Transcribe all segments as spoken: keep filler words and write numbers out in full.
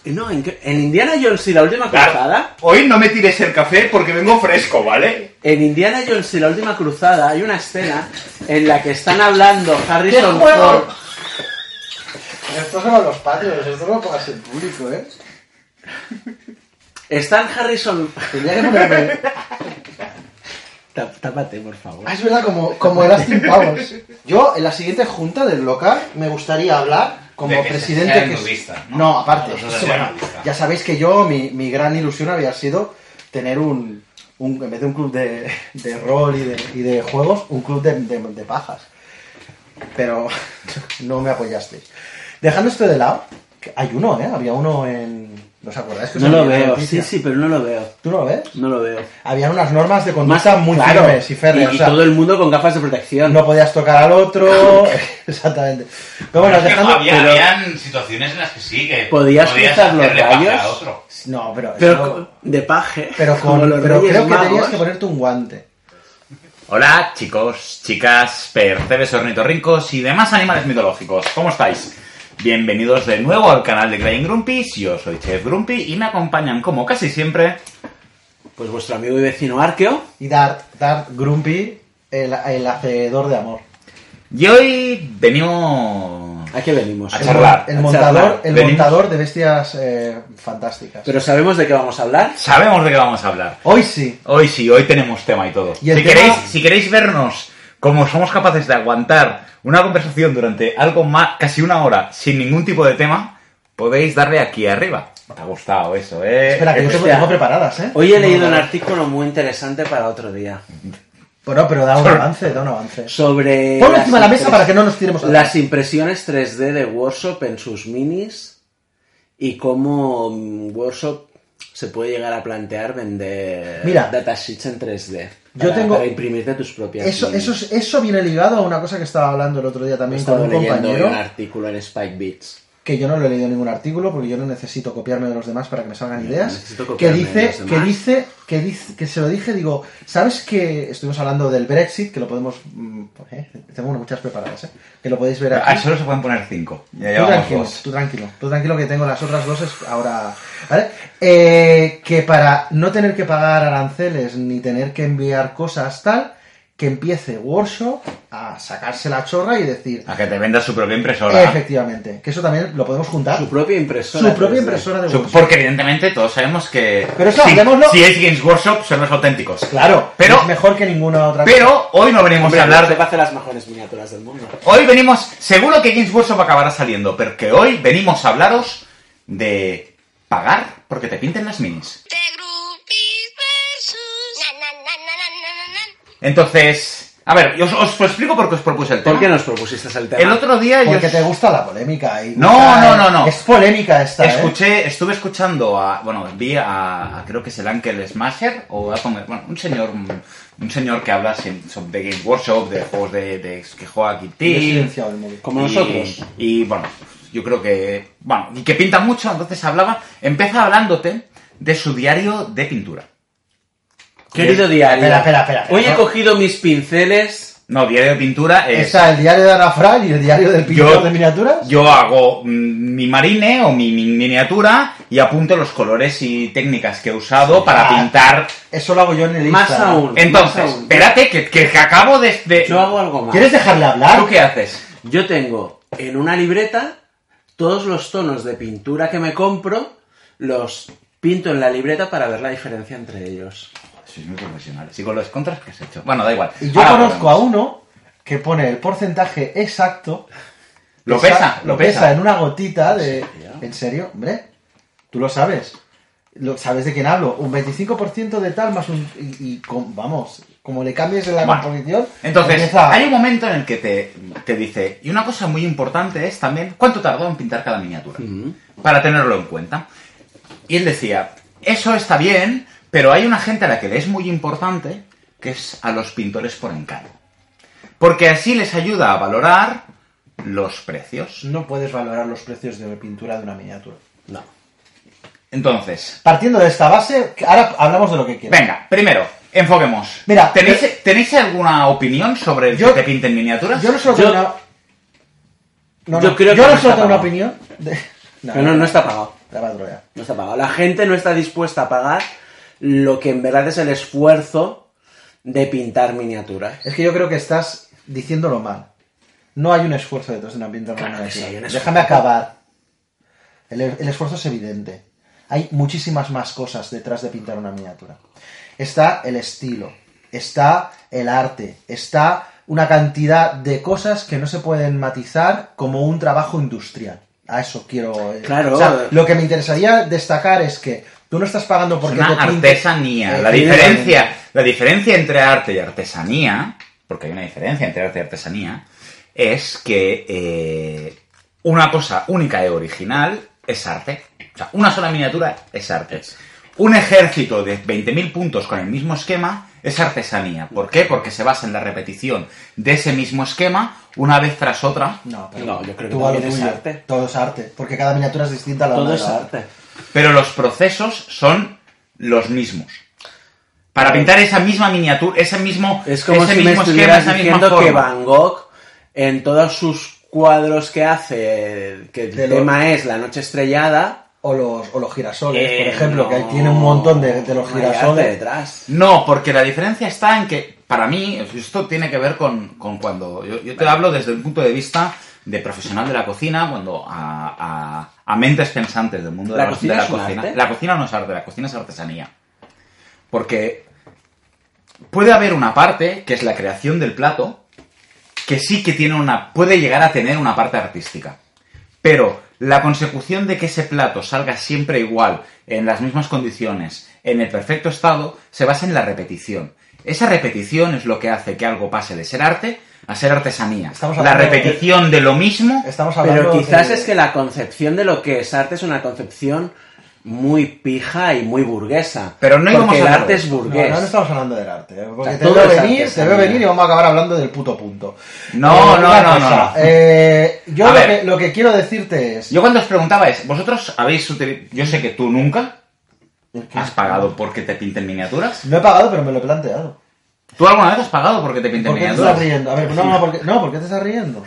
No, en, en Indiana Jones y la última Claro, cruzada... hoy no me tires el café porque vengo fresco, ¿vale? En Indiana Jones y la última cruzada hay una escena en la que están hablando Harrison ¿Qué juego? Ford... Estos son los patrios, esto no lo pongas en público, ¿eh? Están Harrison... Tendría que ponerme... Tá- Tápate, por favor. Ah, es verdad, como, como el Austin Powers. Yo, en la siguiente junta del local, me gustaría hablar como De que presidente... sea que es- nudista, ¿no? no, aparte. Nosotros eso, sea bueno, nudista. ya sabéis que yo, mi, mi gran ilusión había sido tener un... un en vez de un club de, de rol y de, y de juegos, un club de, de, de pajas. Pero no me apoyasteis. Dejando esto de lado, que hay uno, ¿eh? Había uno en... ¿No os acordáis? Que No os lo envié la veo, noticia? sí, sí, pero no lo veo. ¿Tú no lo ves? No lo veo. Habían unas normas de conducta Más muy claro, firmes y férreas. y, o sea, y todo el mundo con gafas de protección. no podías tocar al otro. Exactamente. Pero bueno, Es que dejando. había, pero- habían situaciones en las que sí, que ¿Podías cruzar los hacerle paja rayos? a otro. No, pero. Pero eso- con- de paje. pero, como con, los pero Reyes creo que Magos. tenías que ponerte un guante. Hola, chicos, chicas, percebes, ornitorrincos y demás animales mitológicos. ¿Cómo estáis? Bienvenidos de nuevo al canal de Crying Grumpies. Yo soy Chef Grumpy y me acompañan, como casi siempre, Pues vuestro amigo y vecino Arqueo. Y Dart, Dart Grumpy, el, el hacedor de amor. y hoy venimos ¿A qué venimos? A charlar. El A montador, charlar. el Venimos- montador de bestias eh, fantásticas. Pero ¿sabemos de qué vamos a hablar? Sabemos de qué vamos a hablar. Hoy sí. Hoy sí, hoy tenemos tema y todo. Y el si, tema- queréis, si queréis vernos como somos capaces de aguantar una conversación durante algo más, casi una hora, sin ningún tipo de tema, podéis darle aquí arriba. Me ha gustado eso, ¿eh? Espera, que yo tengo, Hostia. tengo preparadas, ¿eh? Hoy he No, leído no, un no. artículo muy interesante para otro día. Bueno, pero da un avance, da un avance. Sobre... Ponlo las encima de la mesa impres- para que no nos tiremos a Las impresiones tres D de Workshop en sus minis y cómo mm, Workshop se puede llegar a plantear vender Mira, datasheets en tres D. yo para, tengo- para imprimirte tus propias Eso, minis. eso, es- eso viene ligado a una cosa que estaba hablando el otro día He también con estado un leyendo hoy compañero. un artículo en Spike Beats. Que yo no lo he leído ningún artículo porque yo no necesito copiarme de los demás para que me salgan ideas. necesito Que copiarme de dice, los que demás. dice, que dice, que se lo dije, digo, ¿sabes que estuvimos hablando del Brexit? Que lo podemos, mm, eh, tengo muchas preparadas, ¿eh? Que lo podéis ver Ah, aquí. solo se pueden poner cinco. Ya Tú llevamos tranquilo, dos. tú tranquilo, tú tranquilo que tengo las otras dos es- ahora, ¿vale? Eh, que para no tener que pagar aranceles ni tener que enviar cosas tal, que empiece Workshop a sacarse la chorra y decir, A que te vendas su propia impresora. efectivamente, que eso también lo podemos juntar. Su propia impresora. Su propia tres D. impresora de Su- Workshop. Porque evidentemente todos sabemos que Pero eso, si, hablemoslo. si es Games Workshop son los auténticos. Claro, Pero- es mejor que ninguna otra Pero hoy no venimos Hombre, a hablar se de... hace las mejores miniaturas del mundo. Hoy venimos... Seguro que Games Workshop acabará saliendo, pero que hoy venimos a hablaros de pagar porque te pinten las minis. The groupies versus na na na na na na na. Entonces... A ver, yo os, os lo explico porque os propuse el tema. ¿Por qué nos propusiste el tema? El otro día yo... Porque te gusta la polémica. Y No, gusta- no, no, no. Es polémica esta, ¿eh? Escuché, estuve escuchando a, bueno, vi a, a- creo que es el Uncle Smasher, o Atom- bueno, un señor, un, un señor que habla sin- sobre de Game Workshop, de juegos de, de que juega Kid Yo he Team, silenciado el móvil. Como y- nosotros. Y bueno, yo creo que, bueno, y que pinta mucho, entonces hablaba, empieza hablándote de su diario de pintura. Querido diario. Espera, espera, espera, espera. Hoy he cogido mis pinceles. No, diario de pintura es... Está el diario de Ana Frank y el diario del pintor Yo- de miniaturas. Yo hago mm, mi marine o mi, mi miniatura y apunto los colores y técnicas que he usado para Ah. pintar. Eso lo hago yo en el Más Instagram. aún. Entonces, más aún. espérate, que, que, que acabo de... de- Yo hago algo más. ¿Quieres dejarle hablar? ¿Tú qué haces? Yo tengo en una libreta todos los tonos de pintura que me compro, los pinto en la libreta para ver la diferencia entre ellos. Sois muy profesionales. ¿Y con los contras qué has hecho? Bueno, da igual. Y yo Ahora conozco volvemos. a uno que pone el porcentaje exacto. Lo Pesa- pesa, lo pesa pesa. en una gotita de... ¿En serio? ¿En serio? Hombre, tú lo sabes. Lo, ¿Sabes de quién hablo? Un veinticinco por ciento de tal más un... Y, y con- vamos, como le cambies la Bueno, composición... Entonces, empieza- hay un momento en el que te, te dice, y una cosa muy importante es también cuánto tardó en pintar cada miniatura, para tenerlo en cuenta. Y él decía, eso está bien, pero hay una gente a la que le es muy importante, que es a los pintores por encargo. Porque así les ayuda a valorar los precios. No puedes valorar los precios de pintura de una miniatura. No. Entonces, Partiendo de esta base, ahora hablamos de lo que quieras. venga, primero, enfoquemos. Mira, ¿tenéis, eh, ¿tenéis alguna opinión sobre el yo- que te pinten miniaturas? Yo no solo Yo- tengo una... No, yo no, creo yo que no no solo está tengo una pagado. opinión... de- No, Pero no, no está pagado. La va a trolear. No está pagado. La gente no está dispuesta a pagar lo que en verdad es el esfuerzo de pintar miniaturas. Es que yo creo que estás diciéndolo mal. No hay un esfuerzo detrás de una pintura de una Claro que sí, miniatura. hay un esfuerzo. Déjame acabar. El, el esfuerzo es evidente. Hay muchísimas más cosas detrás de pintar una miniatura. Está el estilo, está el arte, está una cantidad de cosas que no se pueden matizar como un trabajo industrial. A eso quiero... eh, Claro. O sea, lo que me interesaría destacar es que tú no estás pagando Es porque una te pinte- artesanía. Eh, La evidentemente. diferencia, la diferencia entre arte y artesanía, porque hay una diferencia entre arte y artesanía, es que eh, una cosa única y original es arte. O sea, una sola miniatura es arte. Un ejército de veinte mil puntos con el mismo esquema es artesanía. ¿Por qué? Porque se basa en la repetición de ese mismo esquema una vez tras otra. No, pero No, yo creo que tú a lo también es tuyo. arte. Todo es arte. Porque cada miniatura es distinta a la Todo otra. es arte. Pero los procesos son los mismos. Para pintar esa misma miniatura, ese mismo, Es como ese si me mismo esquema, estuvieras esa misma diciendo que forma. Van Gogh, en todos sus cuadros que hace, que el De lo- tema es la noche estrellada, O los, o los girasoles, eh, por ejemplo, que ahí no- tiene un montón de, de los no hay arte girasoles. detrás. No, porque la diferencia está en que, para mí, esto tiene que ver con, con cuando... Yo, yo te hablo desde el punto de vista de profesional de la cocina, cuando a, a, a mentes pensantes del mundo de ¿La la, cocina de la es un cocina. arte? La cocina no es arte, la cocina es artesanía. Porque puede haber una parte, que es la creación del plato, que sí que tiene una... puede llegar a tener una parte artística. Pero la consecución de que ese plato salga siempre igual, en las mismas condiciones, en el perfecto estado, se basa en la repetición. Esa repetición es lo que hace que algo pase de ser arte a ser artesanía. Estamos La hablando de- repetición de lo mismo. Estamos hablando Pero quizás de- es que la concepción de lo que es arte es una concepción muy pija y muy burguesa. Pero no íbamos porque a el hablar arte de es eso. burgués. No, no, no estamos hablando del arte, ¿eh? Porque O sea, te, todo veo es venir, te artesanía. veo venir y vamos a acabar hablando del puto punto. No, Eh, no, una no, cosa, no, no. eh, yo A lo ver. que, lo que quiero decirte es... Yo cuando os preguntaba es, ¿vosotros habéis utilizado... Yo sé que tú nunca has pagado porque te pinten miniaturas. No he pagado, pero me lo he planteado. ¿Tú alguna vez has pagado porque te pinten ¿Por qué te miniaturas? estás riendo? A ver, no, no, ¿por qué, no, ¿por qué te estás riendo?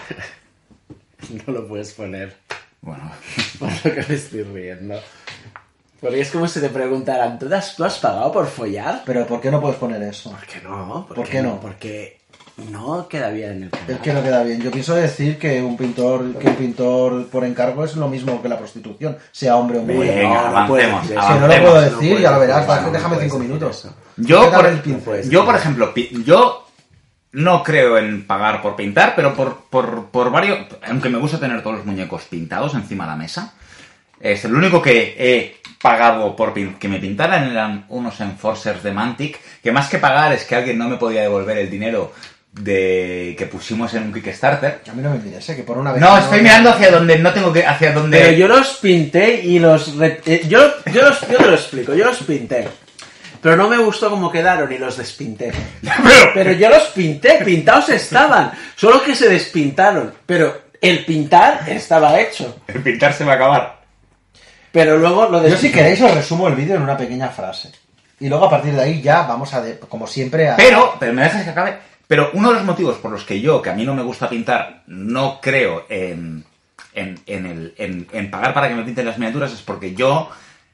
No lo puedes poner. Bueno, Por lo que me estoy riendo. Porque es como si te preguntaran, ¿tú has, ¿tú has pagado por follar? Pero ¿por qué no puedes poner eso? ¿Por qué no? ¿Por qué no? Porque no queda bien en el canal. Es que no queda bien. Yo pienso decir que un pintor que un pintor por encargo es lo mismo que la prostitución, sea hombre o mujer. Venga, no, no puedes avancemos, decir eso. Si no lo avancemos. puedo no decir, puedes ya lo verás, decir va, eso, no déjame puedes cinco decir minutos. eso. Yo, ¿Qué tal por, el pincel? puedes yo, decir. por ejemplo, pi- yo no creo en pagar por pintar, pero por, por, por varios... Aunque me gusta tener todos los muñecos pintados encima de la mesa, es el único que he pagado por pin- que me pintaran eran unos Enforcers de Mantic, que más que pagar es que alguien no me podía devolver el dinero de que pusimos en un Kickstarter. A mí no me mires, ¿eh? Que por una vez... No, estoy mirando hacia donde no tengo que... hacia donde... Pero yo los pinté y los... re- eh, yo, yo, los, yo te lo explico, yo los pinté. Pero no me gustó cómo quedaron y los despinté. Pero- Pero yo los pinté, pintados estaban. Solo que se despintaron. Pero el pintar estaba hecho. El pintar se va a acabar. Pero luego lo Yo despinté. si queréis os resumo el vídeo en una pequeña frase. Y luego a partir de ahí ya vamos a, de- como siempre, a... Pero, pero me dejas que acabe. Pero uno de los motivos por los que yo, que a mí no me gusta pintar, no creo en, en, en, el, en, en pagar para que me pinten las miniaturas es porque yo...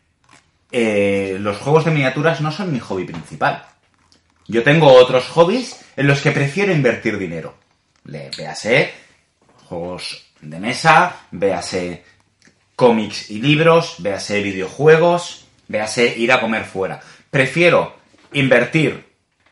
eh, los juegos de miniaturas no son mi hobby principal. Yo tengo otros hobbies en los que prefiero invertir dinero. Le, véase juegos de mesa, véase cómics y libros, véase videojuegos, véase ir a comer fuera. Prefiero invertir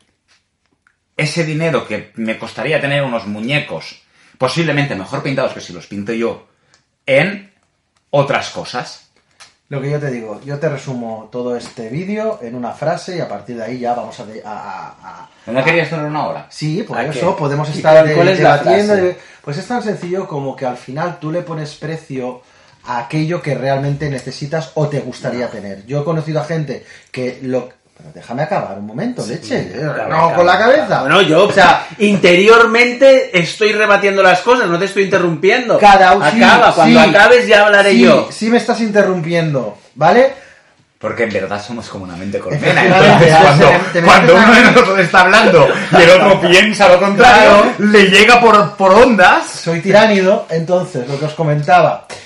ese dinero que me costaría tener unos muñecos posiblemente mejor pintados que si los pinto yo en otras cosas. Lo que yo te digo, yo te resumo todo este vídeo en una frase y a partir de ahí ya vamos a... de- a, a- a- ¿No querías tener una hora? Sí, por ¿A eso qué? podemos ¿Y estar cuál- de- cuál es la debatiendo. frase? de- Pues es tan sencillo como que al final tú le pones precio a aquello que realmente necesitas o te gustaría tener. Yo he conocido a gente que lo... Pero déjame acabar un momento, leche. Acaba, No, acaba, con la acaba. cabeza. Bueno, yo, O sea, interiormente estoy rebatiendo las cosas, no te estoy interrumpiendo. cada sí, Acaba, cuando sí, acabes ya hablaré sí, yo. Sí me estás interrumpiendo, ¿vale? Porque en verdad somos como una mente colmena. Efectivamente, Entonces, ya cuando, se- te metes cuando uno de aquí. nosotros está hablando y el otro piensa lo contrario, Claro. le llega por, por ondas. Soy tiránido, entonces, lo que os comentaba.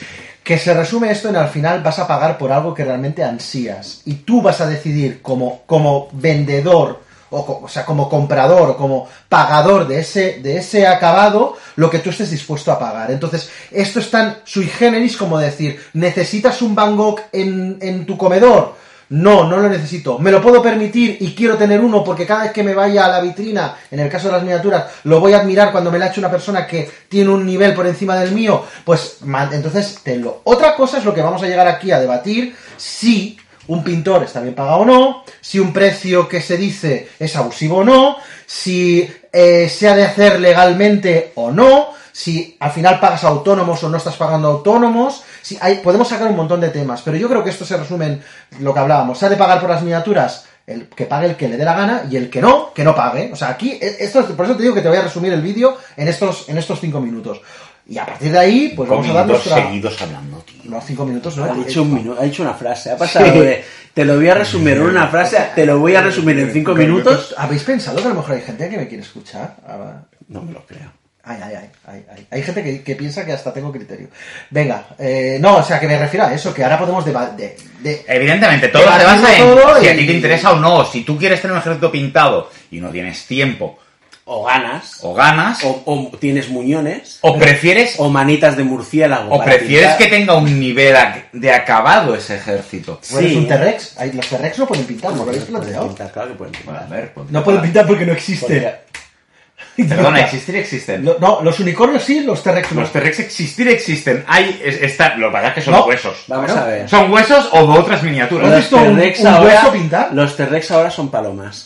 Que se resume esto en al final vas a pagar por algo que realmente ansías. Y tú vas a decidir como, como vendedor, o, o sea, como comprador, o como pagador de ese, de ese acabado, lo que tú estés dispuesto a pagar. Entonces, esto es tan sui generis como decir, ¿necesitas un Van Gogh en, en tu comedor? No, no lo necesito. ¿Me lo puedo permitir y quiero tener uno porque cada vez que me vaya a la vitrina, en el caso de las miniaturas, lo voy a admirar cuando me la ha hecho una persona que tiene un nivel por encima del mío? Pues entonces tenlo. Otra cosa es lo que vamos a llegar aquí a debatir, si un pintor está bien pagado o no, si un precio que se dice es abusivo o no, si eh, se ha de hacer legalmente o no, si al final pagas autónomos o no estás pagando autónomos. Sí, hay, podemos sacar un montón de temas, pero yo creo que esto se resume en lo que hablábamos. ¿Se ha de pagar por las miniaturas? El que pague el que le dé la gana, y el que no, que no pague. O sea, aquí, esto, por eso te digo que te voy a resumir el vídeo en estos, en estos cinco minutos. Y a partir de ahí, pues cinco vamos a dar nuestra... seguidos hablando, tío. No, cinco minutos, no. Ha dicho un minuto, ha dicho una frase, ha pasado Sí. de te lo voy a resumir en una frase, a, te lo voy a resumir en cinco minutos. ¿Habéis pensado que a lo mejor hay gente que me quiere escuchar? Ah, No me lo creo. Ay, ay, ay, ay, ay. Hay gente que, que piensa que hasta tengo criterio. Venga, eh, no, o sea, que me refiero a eso, que ahora podemos debatir. De, de, Evidentemente, todo se debatirlo basa en todo si a y- ti te interesa o no. Si tú quieres tener un ejército pintado y no tienes tiempo O ganas, o ganas, o, o, o tienes muñones, prefieres o manitas de murciélago. o para prefieres pintar. que tenga un nivel ac- de acabado ese ejército. ¿Tú eres Sí. un T-Rex? Ay, los T-Rex no pueden pintar, ¿no lo habéis Pueden planteado? pintar, claro que pueden pintar. Bueno, a ver, pues- No pueden pintar porque no existen. Perdona, existir existen. Lo- No, los unicornios sí, los T-Rex no. Los T-Rex existir existen. Hay, es- está, lo que pasa es que son No. huesos. Vamos Claro. a ver. Son huesos o de otras miniaturas. ¿Has visto un- T-Rex un ahora- hueso pintar? Los T-Rex ahora son palomas.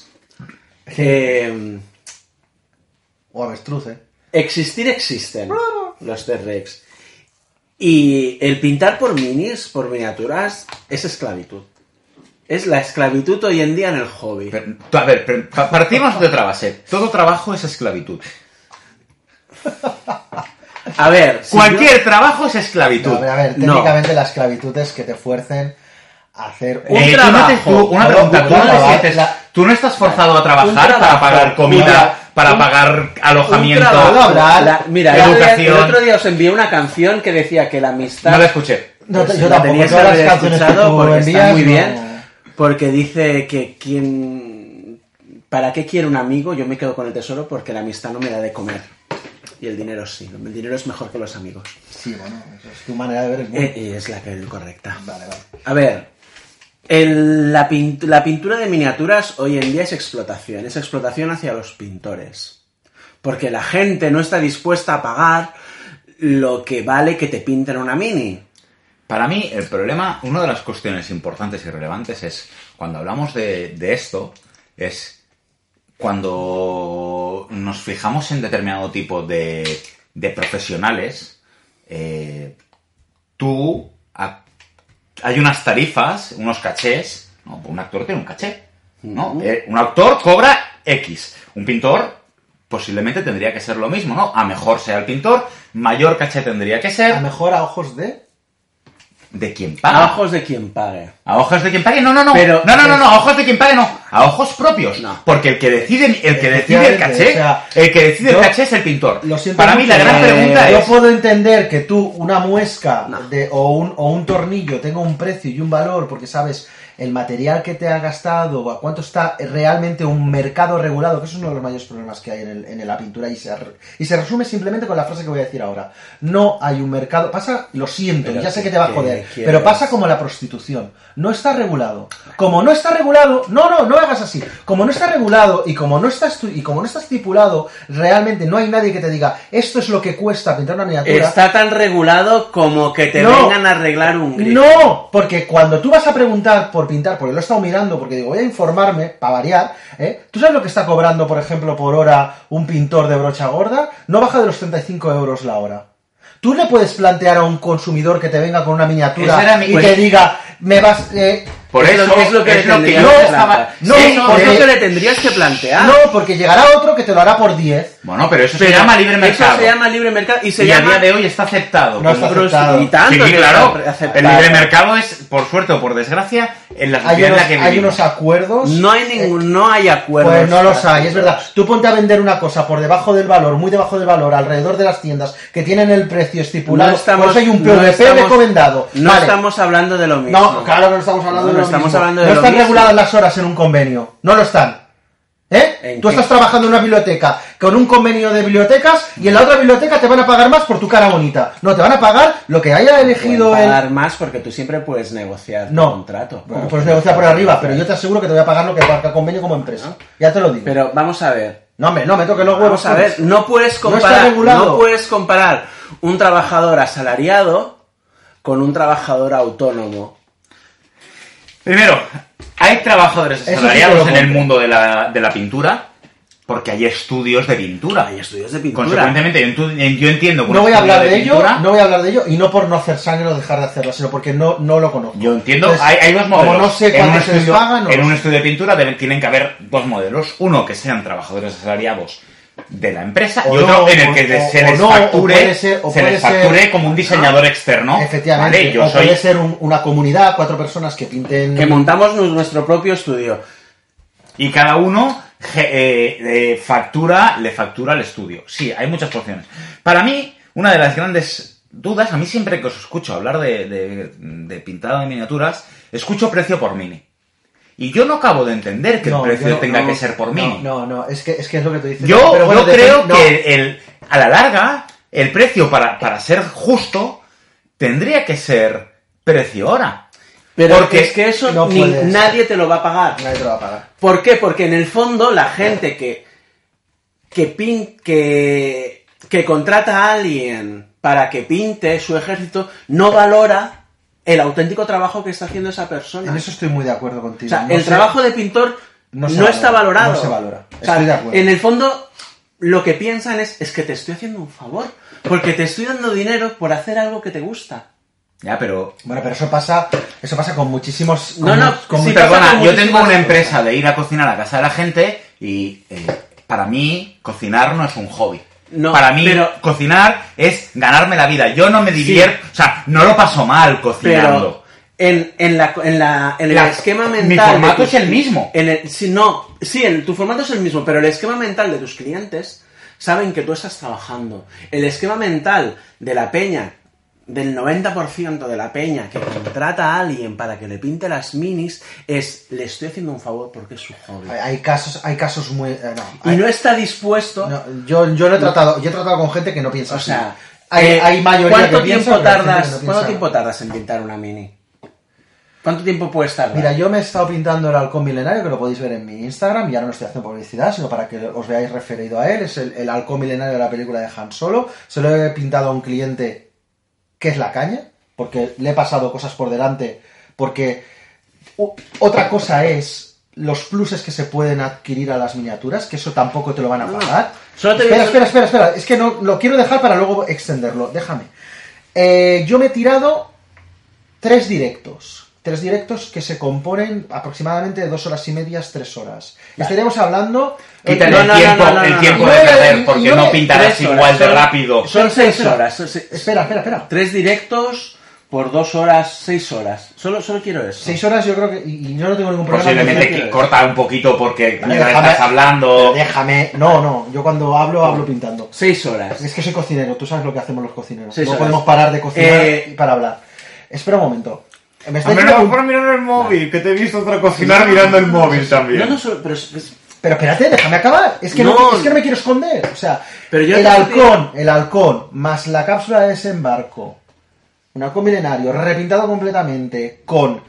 Eh, O avestruz, ¿eh? existir existen los T-Rex. Y el pintar por minis, por miniaturas, es esclavitud. Es la esclavitud hoy en día en el hobby. Pero, tú, a ver, pero pa- partimos de otra base. Todo trabajo es esclavitud. A ver, si Cualquier trabajo es esclavitud. No, a ver, a ver, No. técnicamente la esclavitud es que te fuercen a hacer Un Eh, tú no te- trabajo. tú- una No, pregunta, un ¿tú no, te trabajo, sientes- la- tú no estás forzado a trabajar Un para trabajo, pagar comida, mira, para un- pagar alojamiento? un trabajo, hablar, la- mira, el otro, día, el educación. otro día os envié una canción que decía que la amistad... No la escuché. No, Pues yo la tampoco, tenías que todas las haber canciones que escuchado tú porque envías, está muy no- bien. Porque dice que quien... ¿Para qué quiere un amigo? Yo me quedo con el tesoro porque la amistad no me da de comer. Y el dinero sí. El dinero es mejor que los amigos. Sí, bueno, eso es tu manera de ver el mundo. Eh, y es la que es correcta. Vale, vale. A ver, el- la, pint- la pintura de miniaturas hoy en día es explotación. Es explotación hacia los pintores. Porque la gente no está dispuesta a pagar lo que vale que te pinten una mini. Para mí, el problema, una de las cuestiones importantes y relevantes es, cuando hablamos de, de esto, es cuando nos fijamos en determinado tipo de, de profesionales, eh, tú, a- hay unas tarifas, unos cachés, ¿no? Un actor tiene un caché, ¿no? Ujú. Eh, un actor cobra X, un pintor posiblemente tendría que ser lo mismo, ¿no? A mejor sea el pintor, mayor caché tendría que A ser mejor a ojos de... de quien paga. A ojos de quien pague. ¿A ojos de quien pague? No, no, no. Pero- no, no, no, no, a ojos de quien pague no. A ojos propios. No. Porque el que decide, el que decide el Efectivamente, caché, o sea, el que decide yo- el caché es el pintor. Lo siento Para mí mucho, la gran eh, pregunta Yo es, puedo entender que tú, una muesca No. de, o, un, o un tornillo tenga un precio y un valor porque sabes el material que te ha gastado o a cuánto está realmente un mercado regulado, que eso es uno de los mayores problemas que hay en, el, en la pintura y se, re- y se resume simplemente con la frase que voy a decir ahora. No hay un mercado... Pasa, lo siento, Pero ya sé que- que te va a que joder, quieres- pero pasa como la prostitución. No está regulado. Como no está regulado... No, no, no hagas así. Como no está regulado y como no está, estu- y como no está estipulado, realmente no hay nadie que te diga esto es lo que cuesta pintar una miniatura. Está tan regulado como que te No. vengan a arreglar un grifo. No, porque cuando tú vas a preguntar por pintar, porque lo he estado mirando, porque digo, voy a informarme, para variar, ¿eh? ¿Tú sabes lo que está cobrando, por ejemplo, por hora un pintor de brocha gorda? No baja de los treinta y cinco euros la hora. Tú le puedes plantear a un consumidor que te venga con una Esa miniatura era mi y cuestión. te diga, me vas... eh, Por es eso lo, es lo que, es le lo que tendrías yo que estaba- plantear. no, Sí, no, es porque- lo que le tendrías que plantear. No, porque llegará otro que te lo hará por diez. Bueno, pero eso se Pero llama libre mercado. Eso se llama libre mercado y se y llama... a día de hoy está aceptado. No como- está aceptado. Y tanto Sí, que claro. está aceptado. El libre mercado es, por suerte o por desgracia, en la Hay sociedad en unos, la que hay vivimos. unos acuerdos. No hay ningún, no hay acuerdos. Pues no los para- hay, es verdad. Tú ponte a vender una cosa por debajo del valor, muy debajo del valor, alrededor de las tiendas que tienen el precio estipulado. No estamos- por eso hay un no P V P estamos- recomendado. No Vale. estamos hablando de lo mismo. No, claro que no estamos hablando No, de no lo estamos mismo. hablando de no lo están mismo. reguladas las horas en un convenio. No lo están. ¿Eh? ¿En Tú qué? estás trabajando en una biblioteca con un convenio de bibliotecas y en la otra biblioteca te van a pagar más por tu cara bonita. No, te van a pagar lo que haya elegido Pueden el... pagar más porque tú siempre puedes negociar tu No, contrato. Bueno, puedes negociar por arriba, pero yo te aseguro que te voy a pagar lo que paga el convenio como empresa. Ya te lo digo. Pero vamos a ver. No, hombre, no me toques los huevos. Vamos a ver, no puedes No está comparar, regulado. no puedes comparar un trabajador asalariado con un trabajador autónomo. Primero, hay trabajadores Eso sí asalariados te lo en el compro. mundo de la, de la pintura, porque hay estudios de pintura. Hay estudios de pintura. Consecuentemente, yo, entu- yo entiendo que un No voy a estudio hablar de ello, pintura- no voy a hablar de ello, y no por no hacer sangre o dejar de hacerlo, sino porque no, no lo conozco. Yo entiendo, Entonces, hay, hay dos modelos. Como no sé En un cuánto se les estudio- pagan, no En lo un sé. estudio de pintura deben, tienen que haber dos modelos. Uno que sean trabajadores asalariados de la empresa O y otro no, en el o- que o- se o les no, o facture, puede ser- o se puede les ser- facture como un diseñador externo. Efectivamente, Vale, yo o soy puede ser un- una comunidad, cuatro personas que pinten... Que montamos nu- nuestro propio estudio. y cada uno je- eh, eh, factura, le factura al estudio. Sí, hay muchas opciones. Para mí, una de las grandes dudas, a mí siempre que os escucho hablar de, de, de pintado de miniaturas, escucho precio por mini. Y yo no acabo de entender que No, el precio yo no- tenga no, que ser por mini. No, no, no, es que es, que es lo que tú dices. Yo, Pero bueno, yo depende- creo no. que el, a la larga, el precio para, para ser justo tendría que ser precio hora. Pero Porque es que eso no ni- puedes. nadie te lo va a pagar. Nadie te lo va a pagar. ¿Por qué? Porque en el fondo la gente que que, pin, que que contrata a alguien para que pinte su ejército no valora el auténtico trabajo que está haciendo esa persona. En eso estoy muy de acuerdo O contigo. sea, No el sé- trabajo de pintor no no, se valora, está valorado. no se valora. O sea, Estoy de acuerdo. en el fondo, lo que piensan es, es que te estoy haciendo un favor. Porque te estoy dando dinero por hacer algo que te gusta. Ya, pero... Bueno, pero eso pasa, eso pasa con muchísimos... No, con no, mu- con sí, mu- pasa Perdona, con yo tengo muchísimas una cosas. empresa de ir a cocinar a casa de la gente y eh, para mí cocinar no es un hobby. No, para mí pero- cocinar es ganarme la vida. Yo no me divierto, o sea, no lo paso mal cocinando. Pero en, en, la, en, la, en La- el esquema mi mental... de formato tus- es el mismo. En el, sí, no, sí, en, tu formato es el mismo, pero el esquema mental de tus clientes saben que tú estás trabajando. El esquema mental de la peña, del noventa por ciento de la peña que contrata a alguien para que le pinte las minis, es, le estoy haciendo un favor porque es su hobby. Hay, hay casos, hay casos muy... eh, no, Y hay- no está dispuesto... no, yo, yo lo he tratado, yo he tratado con gente que no piensa O así. sea, hay, eh, hay mayoría ¿cuánto que tiempo piensa, pero hay gente tardas, que no ¿cuánto piensa. tiempo tardas en pintar una mini? ¿Cuánto tiempo puedes tardar? Mira, yo me he estado pintando el halcón milenario, que lo podéis ver en mi Instagram, y ahora no estoy haciendo publicidad, sino para que os veáis referido a él. Es el, el halcón milenario de la película de Han Solo. Se lo he pintado a un cliente que es la caña, porque le he pasado cosas por delante, porque u- otra cosa es los pluses que se pueden adquirir a las miniaturas, que eso tampoco te lo van a No, pagar. solo te espera, digo- espera, espera, espera, es que no lo quiero dejar para luego extenderlo, déjame. Eh, yo me he tirado tres directos. Tres directos que se componen aproximadamente de dos horas y medias, tres horas. Estaríamos hablando... Quítale No, el no, tiempo, no, no, no, el no. tiempo No, de no, perder, no, porque no, no no, pintarás tres horas, igual de son- rápido. Son seis Espera, horas. son seis- Espera, espera, espera. Tres directos por dos horas, seis horas. Solo, solo quiero eso. Seis horas yo creo que... Y y yo no tengo ningún problema. Posiblemente no que sé. corta un poquito porque Vale, mientras déjame- estás hablando... Déjame... No, no. Yo cuando hablo, hablo pintando. Seis horas. Es que soy cocinero. Tú sabes lo que hacemos los cocineros. Seis no horas. podemos parar de cocinar Eh, para hablar. Espera un momento. Me está Hombre, diciendo no, que- por mirar el móvil, que te he visto otra cocinar mirando el móvil también. No, no, solo, pero, es- es- Pero espérate, déjame acabar. Es que no, No. es que no me quiero esconder. O sea, Pero yo el te- halcón, el halcón, más la cápsula de desembarco, un halcón milenario, repintado completamente, con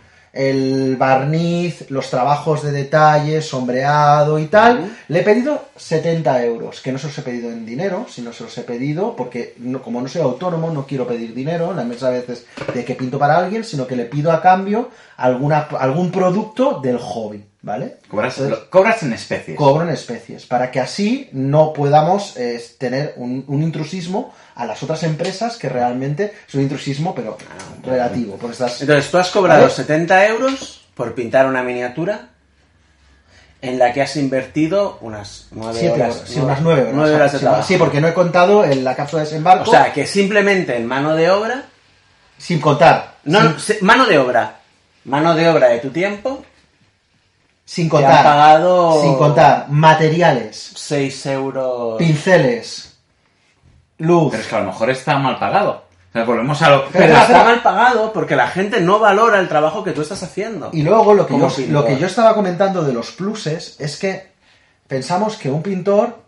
el barniz, los trabajos de detalle, sombreado y tal, Uh-huh. le he pedido setenta euros, que no se los he pedido en dinero, sino se los he pedido porque no- como no soy autónomo, no quiero pedir dinero, la mesa a veces de que pinto para alguien, sino que le pido a cambio alguna, algún producto del hobby, ¿vale? Cobras, Entonces, lo- cobras en especies. cobro en especies, para que así no podamos eh, tener un, un intrusismo a las otras empresas que realmente es un intrusismo, pero relativo. Porque estás... Entonces, tú has cobrado ¿Vale? setenta euros por pintar una miniatura en la que has invertido unas nueve Siete horas. horas, sí, unas nueve horas. nueve horas de Sí, trabajo. sí, porque no he contado en la cápsula de desembarco. O sea, que simplemente en mano de obra... sin contar. No, sin, no, se- mano de obra. Mano de obra de tu tiempo. sin Te han contar. pagado... Sin contar. Materiales, seis euros... pinceles, luz. Pero es que a lo mejor está mal pagado. O sea, volvemos a lo... Pero Espera, está espera. mal pagado porque la gente no valora el trabajo que tú estás haciendo. Y luego lo que, Como yo, pintor. lo que yo estaba comentando de los pluses es que pensamos que un pintor...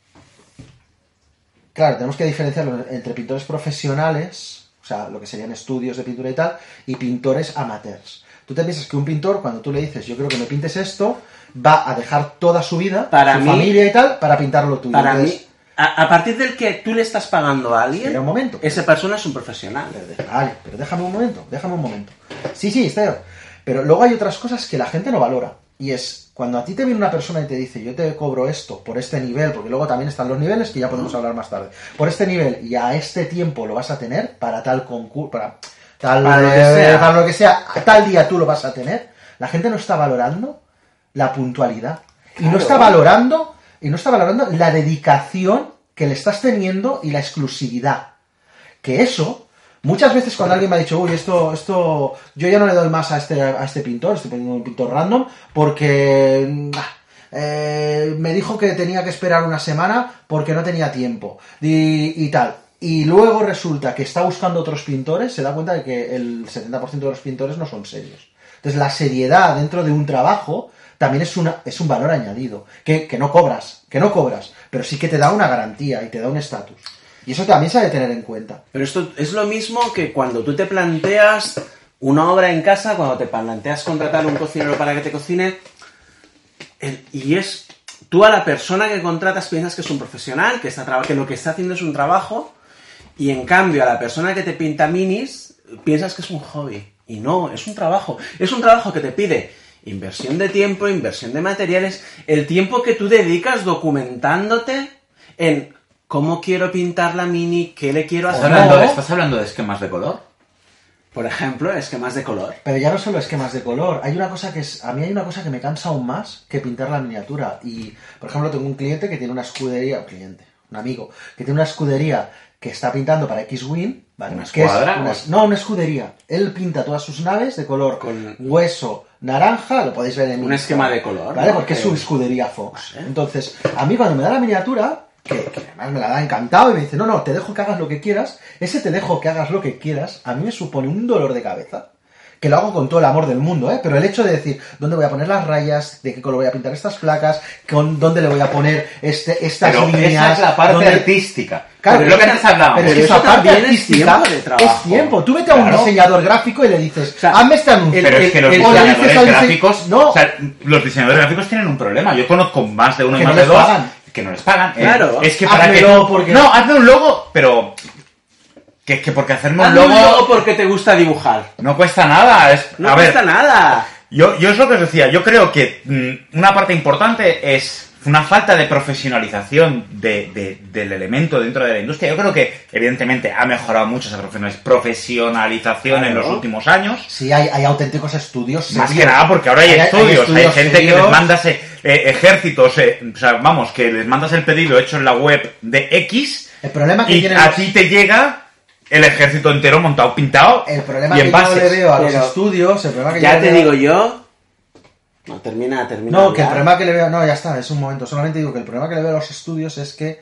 Claro, tenemos que diferenciar entre pintores profesionales, o sea, lo que serían estudios de pintura y tal, y pintores amateurs. Tú te piensas que un pintor, cuando tú le dices, yo creo que me pintes esto, va a dejar toda su vida, Para su mí- familia y tal, para pintarlo tuyo. Para Entonces, mí, a, a partir del que tú le estás pagando a alguien, Espera un momento. esa persona es un profesional. Vale, pero déjame un momento, déjame un momento. Sí, sí, Esther. Pero luego hay otras cosas que la gente no valora. Y es, cuando a ti te viene una persona y te dice, yo te cobro esto por este nivel, porque luego también están los niveles que ya podemos hablar más tarde, por este nivel y a este tiempo lo vas a tener para tal concurso, para tal Para lo que eh, sea. para lo que sea, a tal día tú lo vas a tener, la gente no está valorando la puntualidad. Y no Claro. está valorando, y no está valorando la dedicación que le estás teniendo y la exclusividad. Que eso, muchas veces cuando alguien me ha dicho, uy, esto, esto, yo ya no le doy más a este, a este pintor, estoy poniendo un pintor random, porque mm, ah, eh, me dijo que tenía que esperar una semana porque no tenía tiempo, y, y tal. Y luego resulta que está buscando otros pintores, se da cuenta de que el setenta por ciento de los pintores no son serios. Entonces la seriedad dentro de un trabajo también es, una, es un valor añadido, que, que no cobras, que no cobras, pero sí que te da una garantía y te da un estatus. Y eso también se ha de tener en cuenta. Pero esto es lo mismo que cuando tú te planteas una obra en casa, cuando te planteas contratar un cocinero para que te cocine, el- y es tú a la persona que contratas piensas que es un profesional, que, está traba- que lo que está haciendo es un trabajo, y en cambio a la persona que te pinta minis piensas que es un hobby. Y no, es un trabajo. Es un trabajo que te pide inversión de tiempo, inversión de materiales, el tiempo que tú dedicas documentándote en cómo quiero pintar la mini, qué le quiero ¿Estás hacer. hablando, de, ¿Estás hablando de esquemas de color? Por ejemplo, esquemas de color. Pero ya no solo esquemas de color, hay una cosa que es, a mí hay una cosa que me cansa aún más que pintar la miniatura. Y, por ejemplo, tengo un cliente que tiene una escudería, un cliente, un amigo, que tiene una escudería que está pintando para X-Wing, ¿vale? ¿Una Que es escuadra una- o- no, una escudería. Él pinta todas sus naves de color Con- hueso, naranja, lo podéis ver en Un mi esquema Instagram, de color, ¿vale? ¿no? Porque es Que- su escudería Fox. Vale. Entonces, a mí cuando me da la miniatura, que, que además me la da encantado y me dice, no, no, te dejo que hagas lo que quieras, ese te dejo que hagas lo que quieras, a mí me supone un dolor de cabeza. Que lo hago con todo el amor del mundo, ¿eh? Pero el hecho de decir, ¿dónde voy a poner las rayas? ¿De qué color voy a pintar estas placas? ¿Con dónde le voy a poner este, estas Pero líneas? esa es la parte ¿Dónde- artística. Claro, Pero lo que pero antes hablábamos. Pero es Pero que eso esa parte también es artística tiempo de trabajo. es tiempo. Tú vete a un Claro. diseñador gráfico y le dices, O sea, hazme este anuncio. Pero el- es que los el- o le dices diseñadores al dise- gráficos, No. o sea, los diseñadores gráficos tienen un problema. Yo conozco más de uno Que y no más de les dos pagan. que no les pagan. Eh, Claro. es que para que Házmelo tú- porque- no, hazme un logo, pero que, que porque hacerme un Hazme un logo logo porque te gusta dibujar. no cuesta nada. Es, No a cuesta ver, nada. yo, yo es lo que os decía. Yo creo que mm, una parte importante es una falta de profesionalización de, de- del elemento dentro de la industria. Yo creo que, evidentemente, ha mejorado mucho esa profesionaliz- profesionalización en Claro. los últimos años. Sí, hay, hay auténticos estudios. Más serios. que nada porque ahora hay, estudios, hay, gente que les serios. mandas eh, eh, ejércitos, eh, o sea, vamos, que les mandas el pedido hecho en la web de X El problema que y tienen a los- ti te llega el ejército entero montado, pintado El problema y que en yo bases. le veo a los Pero- estudios, el problema que yo Ya le te veo- digo yo. No, termina, termina. No, que el ya. problema que le veo... No, ya está, es un momento. Solamente digo que el problema que le veo a los estudios es que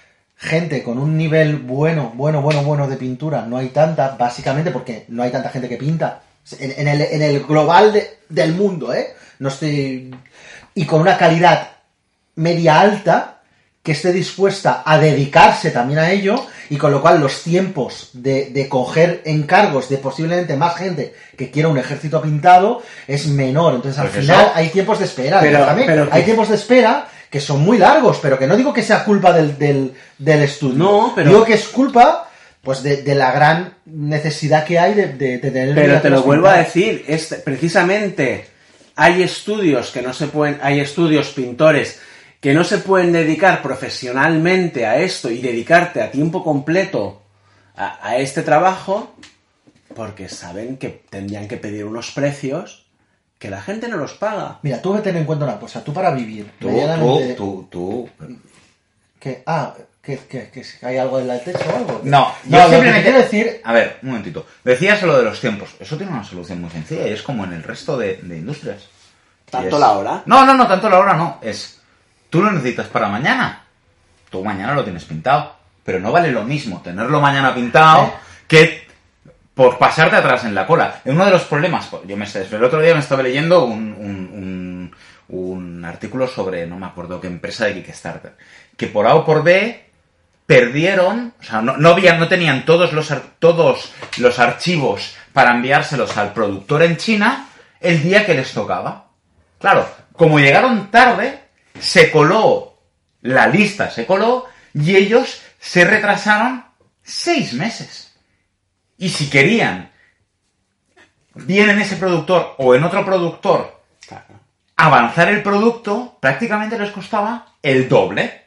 gente con un nivel bueno, bueno, bueno, bueno de pintura no hay tanta, básicamente porque no hay tanta gente que pinta. En, en el, en el global de- del mundo, ¿eh? No estoy... Y con una calidad media alta que esté dispuesta a dedicarse también a ello, y con lo cual los tiempos de, de coger encargos de posiblemente más gente que quiera un ejército pintado es menor. Entonces al Pues final eso. hay tiempos de espera. Pero- déjame, pero que- hay tiempos de espera que son muy largos, pero que no digo que sea culpa del, del, del estudio. No, pero- Digo que es culpa pues de, de la gran necesidad que hay de, de, de tener... Pero te lo miniaturas vuelvo a pintadas. decir, es, precisamente hay estudios que no se pueden, hay estudios pintores que no se pueden dedicar profesionalmente a esto y dedicarte a tiempo completo a, a este trabajo porque saben que tendrían que pedir unos precios que la gente no los paga. Mira, tú que ten en cuenta una cosa. Tú para vivir... Tú, medianamente- tú, tú, tú... ¿Qué? Ah, ¿qué, qué, qué, ¿hay algo en el techo o algo? No, no, yo lo que simplemente... te quiero decir... A ver, un momentito. Decías lo de los tiempos. Eso tiene una solución muy sencilla y es como en el resto de, de industrias. ¿Tanto Y es- la hora? No, no, no, tanto la hora no. Es... Tú lo necesitas para mañana. Tú mañana lo tienes pintado. Pero no vale lo mismo tenerlo mañana pintado ¿Eh? que por pasarte atrás en la cola. Uno de los problemas... Yo me el otro día me estaba leyendo un, un, un, un artículo sobre, no me acuerdo qué empresa de Kickstarter, que por A o por B perdieron, o sea, no, no, habían, no tenían todos los, ar- todos los archivos para enviárselos al productor en China el día que les tocaba. Claro, como llegaron tarde, se coló, la lista se coló, y ellos se retrasaron seis meses. Y si querían, bien en ese productor o en otro productor, Claro. avanzar el producto, prácticamente les costaba el doble.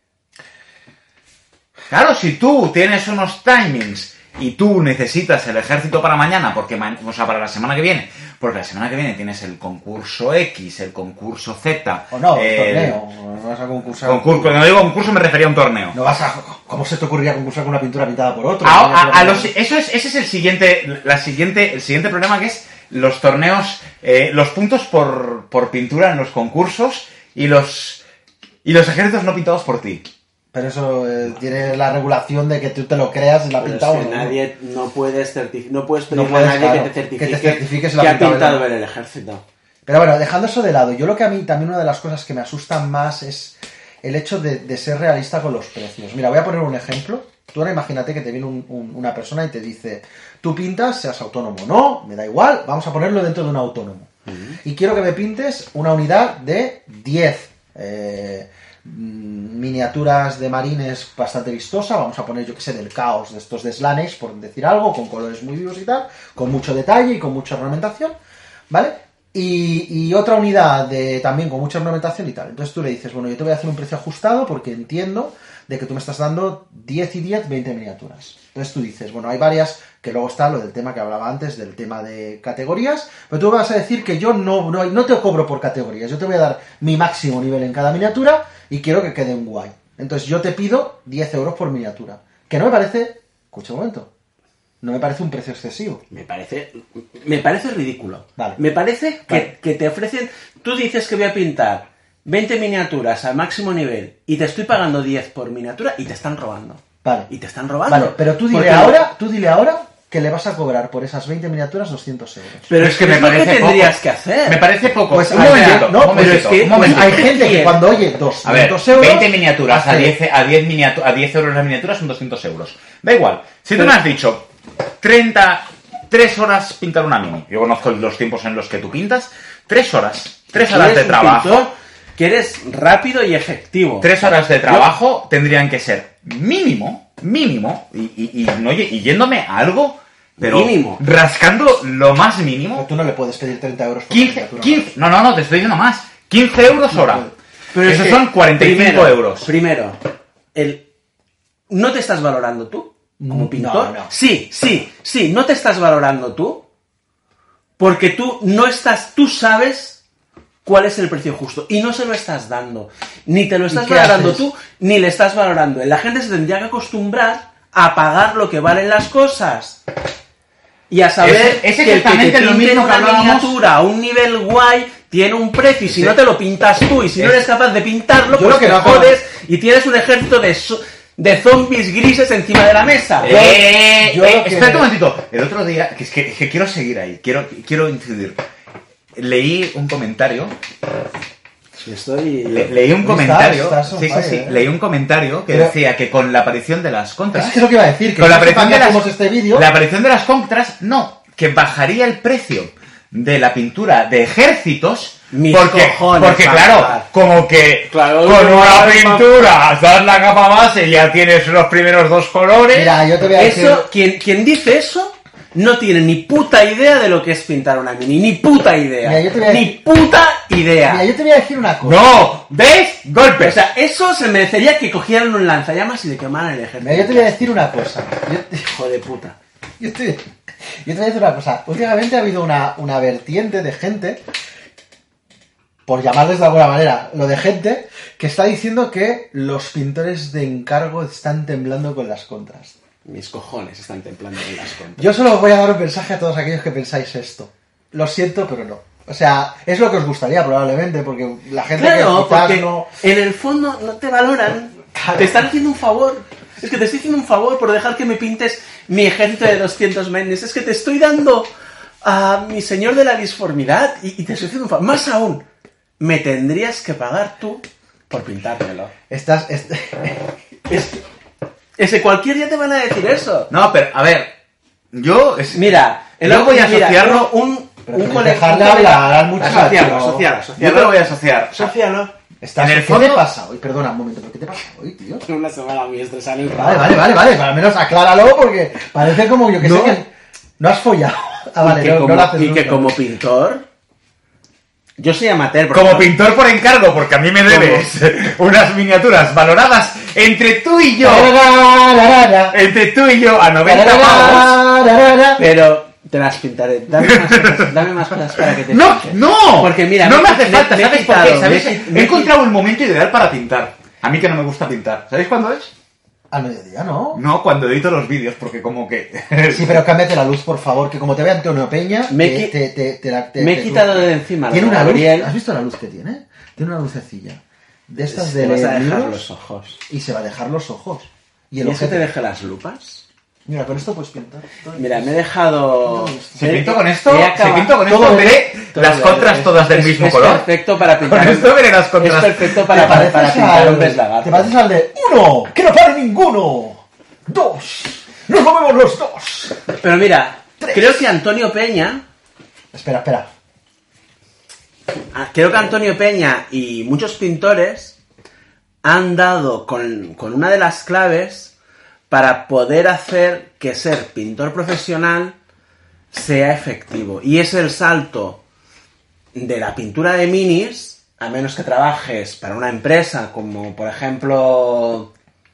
Claro, si tú tienes unos timings y tú necesitas el ejército para mañana, porque ma- o sea, para la semana que viene, porque la semana que viene tienes el concurso X, el concurso Z, O no, el el torneo. No vas a concursar... concurso, cuando digo concurso me refería a un torneo. No vas a... ¿Cómo se te ocurriría concursar con una pintura pintada por otro? A, a- a los, eso es, ese es el siguiente, la siguiente, el siguiente problema, que es los torneos, eh, los puntos por, por pintura en los concursos y los y los ejércitos no pintados por ti. Pero eso eh, tiene la regulación de que tú te lo creas y la ha Pero es pintado. que ¿no? nadie, no puedes certificar, no puedes No pedirle puedes, a nadie claro, que te certifique que te certifique si lo que ha ha pintado pintado él. en el ejército. Pero bueno, dejando eso de lado, yo lo que a mí también una de las cosas que me asustan más es el hecho de, de ser realista con los precios. Mira, voy a poner un ejemplo. Tú ahora imagínate que te viene un- un- una persona y te dice, tú pintas, seas autónomo. No, me da igual, vamos a ponerlo dentro de un autónomo. Y quiero que me pintes una unidad de diez eh, mm, miniaturas de marines bastante vistosa. Vamos a poner, yo que sé, del caos, de estos de Slanesh, por decir algo, con colores muy vivos y tal, con mucho detalle y con mucha ornamentación, ¿vale? Y, y otra unidad de también con mucha ornamentación y tal. Entonces tú le dices, bueno, yo te voy a hacer un precio ajustado porque entiendo de que tú me estás dando diez y diez, veinte miniaturas. Entonces tú dices, bueno, hay varias, que luego está lo del tema que hablaba antes, del tema de categorías, pero tú vas a decir que yo no, no, no te cobro por categorías, yo te voy a dar mi máximo nivel en cada miniatura y quiero que queden guay. Entonces yo te pido diez euros por miniatura, que no me parece, escucha un momento, no me parece un precio excesivo. Me parece, me parece ridículo. Vale. Me parece que, Vale. que te ofrecen, tú dices que voy a pintar veinte miniaturas al máximo nivel y te estoy pagando diez por miniatura y te están robando. Vale. Y te están robando. Vale, pero tú dile Porque- ahora, tú dile ahora que le vas a cobrar por esas veinte miniaturas doscientos euros. Pero Es es que que me es lo parece que tendrías poco. que hacer. Me parece poco. Pues un hay momentito, gente- no, un pero momentito, es que- un momentito. Hay gente que Bien. cuando oye A ver, doscientos euros... veinte miniaturas a hace- diez, a diez, miniatu- a diez euros las miniaturas son doscientos euros. Da igual. Si tú me has dicho treinta, tres horas pintar una mini. Yo conozco los tiempos en los que tú pintas. tres horas. tres Tú horas eres de un trabajo. pintor que eres rápido y efectivo. Tres horas de trabajo tendrían que ser mínimo, mínimo, y, y, y, no, y yéndome a algo, pero Mínimo. rascando lo más Pero mínimo. tú no le puedes pedir treinta euros por quince, miniatura. quince, no, no, no, te estoy diciendo más. quince euros hora. puede. Pero Esos es que, son cuarenta y cinco primero, euros. Primero, el, ¿no te estás valorando tú como No, pintor? no. Sí, sí, sí, no te estás valorando tú porque tú no estás, tú sabes cuál es el precio justo y no se lo estás dando. Ni te lo estás qué valorando haces? tú, ni le estás valorando. La gente se tendría que acostumbrar a pagar lo que valen las cosas. Y a saber Es- es que el que te exactamente lo pinten mismo que una hablábamos. miniatura a un nivel guay tiene un precio y si Sí. no te lo pintas tú y si no Es- eres capaz de pintarlo, Yo pues lo que te no- jodes y tienes un ejército de, so- de zombies grises encima de la mesa. Yo- Eh, yo eh, lo que- espérate un momentito. El otro día, que es que, es que quiero seguir ahí, quiero, quiero incidir. Leí un comentario, Estoy... le- leí un Estás- comentario, estás on sí, sí, fire, sí, eh. leí un comentario que Pero- decía que con la aparición de las contras, Eso es lo que iba a decir, que con la no sepan aparición que de las, hacemos este vídeo... la aparición de las contras, no, que bajaría el precio de la pintura de ejércitos. Mis porque, cojones, porque Paco. claro, como que Claro, con no, una no, pintura das la capa base y ya tienes los primeros dos colores. Mira, yo te voy a decir... Eso, quien, quien dice eso no tiene ni puta idea de lo que es pintar una mini. Ni puta idea. Mira, yo te voy a Ni decir- puta idea. Mira, yo te voy a decir una cosa. ¡No! ¿Ves? ¡Golpes! O sea, eso se merecería que cogieran un lanzallamas y le quemaran el ejército. Mira, yo te voy a decir una cosa. Yo, Hijo de puta. yo te, yo te voy a decir una cosa. Últimamente ha habido una, una vertiente de gente por llamarles de alguna manera, lo de gente que está diciendo que los pintores de encargo están temblando con las contras. Mis cojones están templando en las contras. Yo solo voy a dar un mensaje a todos aquellos que pensáis esto. Lo siento, pero no. O sea, es lo que os gustaría probablemente, porque la gente Claro, que quizás porque no... en el fondo no te valoran. Claro. Te están haciendo un favor. Es que te estoy haciendo un favor por dejar que me pintes mi ejército de doscientos mendes. Es que te estoy dando a mi señor de la disformidad y, y te estoy haciendo un favor. Más aún, me tendrías que pagar tú por pintármelo. Estás... est- Es, es que cualquier día te van a decir eso. No, pero, a ver, yo... Es, Mira, el yo voy a mira, asociarlo... un, Pero un tienes que colega... dejarle un colega- hablar al muchacho. Asociarlo, asociarlo, yo asociarlo. te lo voy a asociar. Asociarlo. estás... en el ¿Qué fondo- te pasa hoy? Perdona un momento, ¿pero qué te pasa hoy, tío? Una semana muy estresante. Vale, vale, vale, vale, pero al menos acláralo porque parece como yo que No. sé que no has follado. Ah, vale, y que, no, como, no lo haces y que nunca. como pintor... Yo soy amateur. porque- Como pintor por encargo, porque a mí me debes unas miniaturas valoradas entre tú y yo, Tarararara, entre tú y yo a noventa pavos. tarararara. Pero te las pintaré. Dame más cosas, dame más cosas para que te No, pinte. no, Porque mira, no me- me hace me- falta, me he ¿sabes por quitado, qué? ¿Sabes? me he- He me he encontrado el momento ideal para pintar. A mí que no me gusta pintar. ¿Sabéis cuándo es? Al mediodía, ¿no? No, cuando edito los vídeos, porque como que... Sí, pero cámbiate la luz, por favor, que como te vea Antonio Peña, Me te, he qui- te, te, te la- te- me he te- quitado de encima. Tiene lo de una luz. Gabriel. ¿Has visto la luz que tiene? Tiene una lucecilla. De estas Te de vas a dejar libros, los ojos. y se va a dejar los ojos. Y ¿Y el es que objeto. te deje las lupas? Mira, con esto puedes pintar. Mira, me he dejado... ¿Se pinto con esto? He ¿Se acabado- pinto con esto? todo Veré todo las es- contras es- todas del es- mismo es color. perfecto para pintar. Con esto veré las Es contras. perfecto Te para, para, para pareces pintar al- un pez lagarto. Te pareces al de uno, que no pare ninguno. Dos, nos movemos los dos. Pero mira, Tres. creo que Antonio Peña... Espera, espera. Ah, Creo que Antonio Peña y muchos pintores han dado con, con una de las claves para poder hacer que ser pintor profesional sea efectivo. Y es el salto de la pintura de minis, a menos que trabajes para una empresa como, por ejemplo,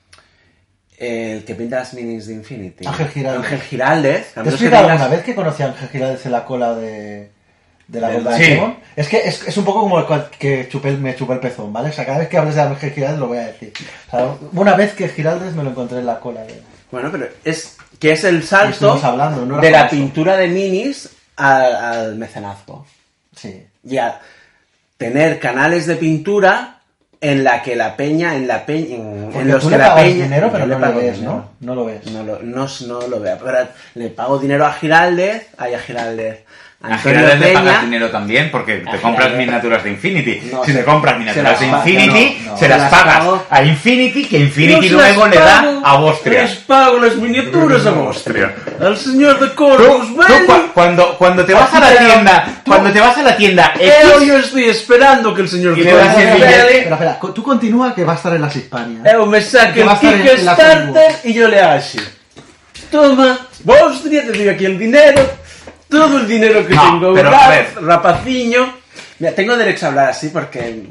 el que pinta las minis de Infinity. Ángel Giraldez. Ángel Giraldez. A ¿Te he menos que explicado tengas- alguna vez que conocí a Ángel Giraldez en la cola de, de la Del- Golda sí. de Demon? Es que es, es un poco como el cual- que chupé, el- me chupé el pezón, ¿vale? O sea, cada vez que hables de Ángel Giraldez lo voy a decir. O sea, una vez que Giraldez me lo encontré en la cola de... Bueno, pero es que es el Y salto estuvimos hablando, no era de la famoso. pintura de minis al, al mecenazgo. Sí. Y a tener canales de pintura en la que la peña, en la peña, en, Porque en los tú que le la pagas peña... dinero, pero yo le no lo pago ves, dinero. ¿no? No lo ves. No lo, no, no lo veo. Pero le pago dinero a Giraldez, ay, a Giraldez, A Antonio Giraldez le pagas Peña, dinero también porque te A compras Giraldez. miniaturas de Infinity. No, si se- te compras miniaturas se de las pa- Infinity, no, no, se se las las pagas pago. a Infinity, que Infinity Yo se luego las le da pago, a Vostria. Les pago las miniaturas a Vostria. Al señor de Tú, Corvus tú Belli. cua- cuando, cuando te vas a la Pero tienda, tú- cuando te vas a la tienda Pero X, yo estoy esperando que el señor Y de le das Corvus el Belli billete. Espera, espera, co- tú continúa que va a estar en las Hispanias. Eh, me saque Que el va a estar en- en la Kickstarter y yo le hago así. Toma, Vostria, te doy aquí el dinero. Todo el dinero que No, tengo pero, ahorrado, a ver. rapaciño. Mira, tengo derecho a hablar así porque...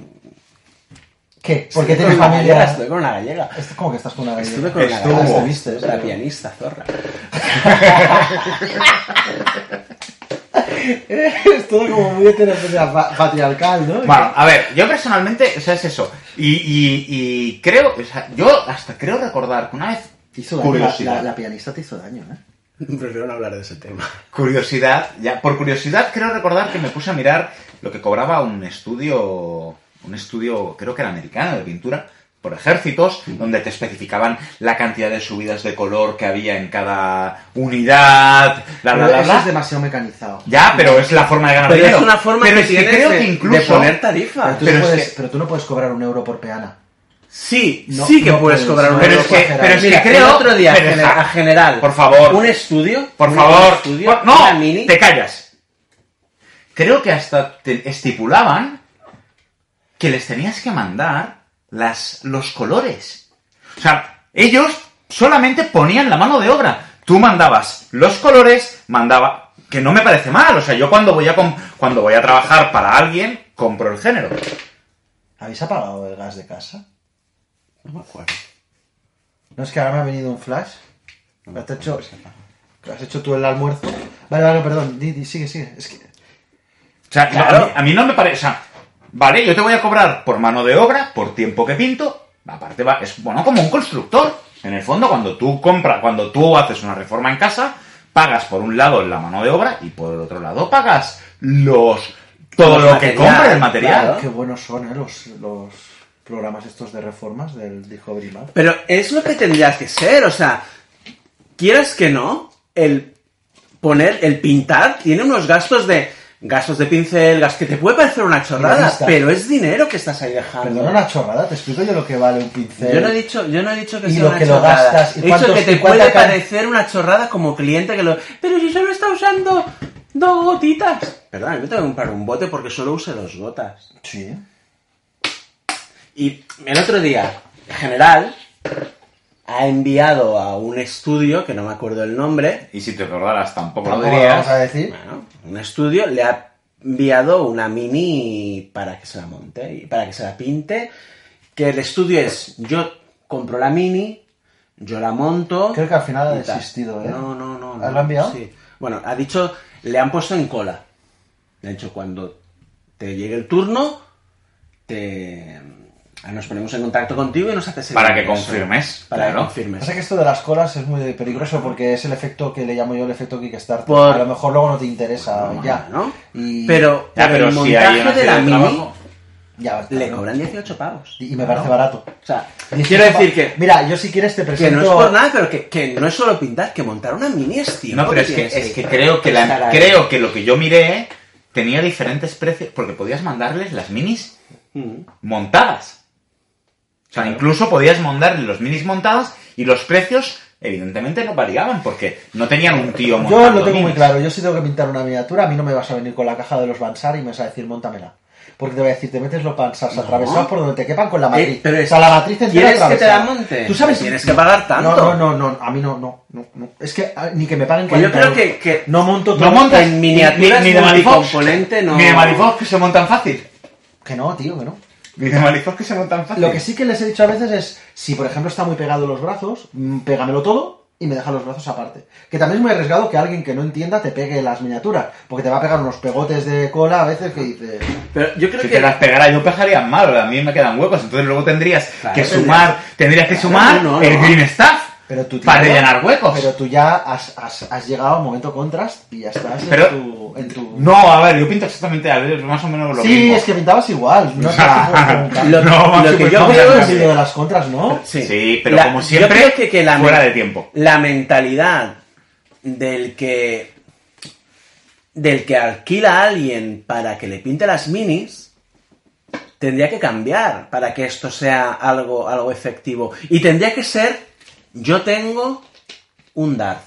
¿Qué? Porque estoy tienes con una gallega, familia... estoy con una gallega. Esto- ¿Cómo que estás con una gallega? Estuve con una Estuvo. gallega. Estuviste, La sí. pianista, zorra. Es todo como muy heteropatriarcal, patriarcal, ¿no? bueno, a ver, yo personalmente, o sea, es eso. Y, y, y creo, o sea, yo hasta creo recordar que una vez, Te hizo daño, curiosidad. La, la, la pianista te hizo daño, ¿eh? Prefiero no hablar de ese tema. curiosidad, ya, por curiosidad creo recordar que me puse a mirar lo que cobraba un estudio, un estudio, creo que era americano, de pintura, por ejércitos, donde te especificaban la cantidad de subidas de color que había en cada unidad, bla, bla, Pero bla, eso bla. es demasiado mecanizado. Ya, pero es la forma de ganar Pero dinero. es una forma Pero que es que tienes creo de, que incluso de poner tarifa. Pero tú, Pero no es puedes, que- pero tú no puedes cobrar un euro por peana. Sí, No, sí que no puedes puedes, cobrar no, un Pero euro es que, por pero es Mira, que creo... el otro día, pero gener- deja- a general, por favor, un estudio, por un favor, estudio, por- no, una mini, te callas. Creo que hasta te estipulaban que les tenías que mandar las, los colores. O sea, ellos solamente ponían la mano de obra. Tú mandabas los colores, mandaba... Que no me parece mal. O sea, yo cuando voy a, com- cuando voy a trabajar para alguien, compro el género. ¿Habéis apagado el gas de casa? No me acuerdo. No, es que ahora me ha venido un flash. ¿Has hecho, ¿Has hecho tú el almuerzo? Vale, vale, perdón. Di, di, sigue, sigue. Es que... O sea, Claro. a, mí, a mí no me parece... O sea, Vale, yo te voy a cobrar por mano de obra, por tiempo que pinto. Aparte va, es bueno como un constructor. En el fondo, cuando tú compras, cuando tú haces una reforma en casa, pagas por un lado la mano de obra y por el otro lado pagas los todo Los lo material, que compra el material. claro. Qué buenos son, ¿eh? Los, los programas estos de reformas del Discovery Mac. Pero es lo que tendría que ser, o sea, quieras que no, el poner, el pintar, tiene unos gastos de gastos de pincel, gas que te puede parecer una Y la chorrada, vista. pero es dinero que estás ahí dejando. Perdona una chorrada, te explico yo lo que vale un pincel. Yo no he dicho, yo no he dicho que Y sea lo una que lo chorrada. gastas, y He dicho cuántos- que te y cuánta puede can- parecer una chorrada como cliente que lo... Pero si solo está usando dos gotitas. Perdón, yo tengo que comprar un bote porque solo use dos gotas. Sí. Y el otro día, General ha enviado a un estudio, que no me acuerdo el nombre, Y si te acordaras, tampoco lo ¿Cómo lo dirías. vamos a decir? bueno, un estudio, le ha enviado una mini para que se la monte y para que se la pinte, que el estudio es, yo compro la mini, yo la monto... Creo que al final ha y tal. desistido, ¿eh? No, no, no. no. ¿Has lo enviado? Sí. Bueno, ha dicho, le han puesto en cola. Le han dicho, cuando te llegue el turno, te... nos ponemos en contacto contigo y nos haces el Para que ingreso. confirmes, Para claro. que confirmes. Pasa que esto de las colas es muy peligroso porque es el efecto que le llamo yo el efecto Kickstarter. Por- A lo mejor luego no te interesa ya. ¿no? Y Pero, Ya, por pero el si hay montaje una de serie la de mini, trabajo. ya le claro. cobran dieciocho pavos. Y me parece ¿no? barato. O sea, dieciocho quiero decir pa- que... Mira, yo si quieres te Que presento... no es por nada, pero que, que no es solo pintar, que montar una mini es tiempo. No, pero es que, tienes es que creo que estar la, ahí. creo que lo que yo miré tenía diferentes precios, porque podías mandarles las minis Mm. montadas. O sea, incluso podías mandarles los minis montadas y los precios, evidentemente, no variaban, porque no tenían un tío montando Yo lo tengo muy minis. claro. Yo si tengo que pintar una miniatura, a mí no me vas a venir con la caja de los Bansar y me vas a decir, móntamela. Porque te voy a decir, te metes los Bansars No. atravesados por donde te quepan con la matriz. Eh, pero o es- sea, la matriz entera ¿quieres que te atravesada. la monte? ¿Tú sabes? Tienes que pagar tanto. No, no, no, no, a mí no, no, no, no. Es que ah, ni que me paguen Que yo cuarenta creo euros. que- que no monto todo. No montas en miniaturas ni, ni de Manifox, multicomponente, no. ni de Manifox que se montan fácil. Que no, tío, que no. Ni de Manifox que se montan fácil. Lo que sí que les he dicho a veces es, si por ejemplo está muy pegado los brazos, mm, pégamelo todo y me deja los brazos aparte. Que también es muy arriesgado que alguien que no entienda te pegue las miniaturas, porque te va a pegar unos pegotes de cola a veces que dices... Pero yo creo Si que... te las pegara yo pegaría mal, a mí me quedan huecos, entonces luego tendrías Claro, que tendrías- sumar, tendrías que Claro, sumar no, no. el green staff Pero tú, tío, para rellenar huecos. Pero tú ya has, has, has llegado al momento contrast y ya estás Pero- en tu... En tu... No, a ver, yo pinto exactamente a ver, más o menos lo sí, mismo. es que pintabas igual. No sé si puedo preguntar. Lo- No, lo Maxi, que pues yo no, creo no, el es... vídeo de las contras, ¿no? Sí, pero como siempre, yo creo que, que la fuera men- de tiempo. La mentalidad del que del que alquila a alguien para que le pinte las minis tendría que cambiar para que esto sea algo, algo efectivo. Y tendría que ser, yo tengo un Darth.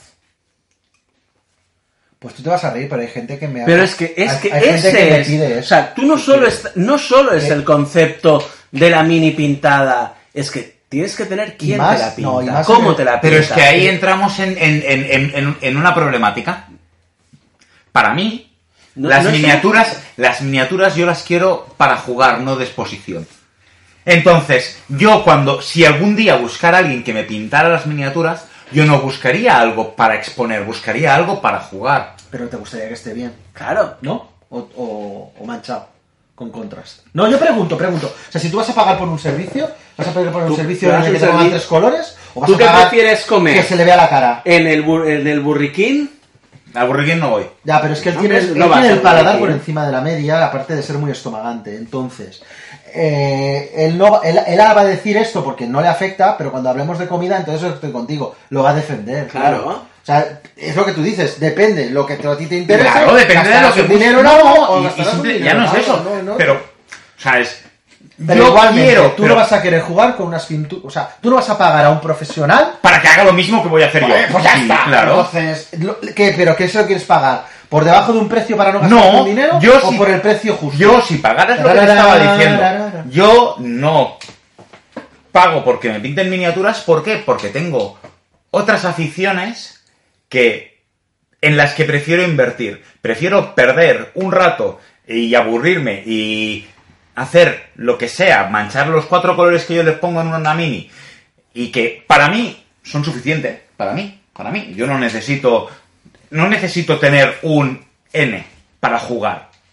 Pues tú te vas a reír, pero hay gente que me... Pero es que, es hay- que hay gente ese que me es... pide O eso. sea, tú no solo, es, no solo es Eh. el concepto de la mini pintada, es que tienes que tener quién más- te la pinta, no, y más cómo en- te la pinta. Pero es que ahí entramos en, en, en, en, en- en una problemática. Para mí, No- las no es- miniaturas, las miniaturas yo las quiero para jugar, no de exposición. Entonces, yo cuando, si algún día buscara a alguien que me pintara las miniaturas, yo no buscaría algo para exponer, buscaría algo para jugar. Pero te gustaría que esté bien, Claro. ¿no? O, o, o manchado, con contrast. No, yo pregunto, pregunto. O sea, si tú vas a pagar por un servicio, ¿vas a pagar por un Tú- servicio tú en das el que un te pongan servicio- tres colores? ¿O vas ¿Tú a qué pagar prefieres comer? que se le vea la cara? En el, bur- en el burriquín, Al burriquín no voy. Ya, pero es que él No, tiene, pero él no vas tiene a el paladar burriquín. por encima de la media, aparte de ser muy estomagante. Entonces, eh, él, no, él, él va a decir esto porque no le afecta, pero cuando hablemos de comida, entonces estoy contigo. Lo va a defender. Claro. O sea, es lo que tú dices, depende, lo que a ti te interesa. Claro, depende de lo que gastarás un dinero en busques. algo, No, o y- y gastarás un simple- dinero ya no en es algo, eso. no, no. Pero, o sea, es. Pero yo igualmente, quiero. tú pero- no vas a querer jugar con unas pinturas. O sea, tú no vas a pagar a un profesional. Para que haga lo mismo que voy a hacer yo. Pues ya Sí, está. Claro. Entonces, lo- ¿qué, ¿pero qué se lo quieres pagar? ¿Por debajo de un precio para no gastar No, tu dinero? yo ¿O sí- por el precio justo? Yo, si pagaras lo que te estaba diciendo, yo no pago porque me pinten miniaturas. ¿Por qué? Porque tengo otras aficiones que en las que prefiero invertir. Prefiero perder un rato y aburrirme y hacer lo que sea, manchar los cuatro colores que yo les pongo en una mini y que para mí son suficientes. Para mí, para mí. Yo no necesito, no necesito tener un N para jugar.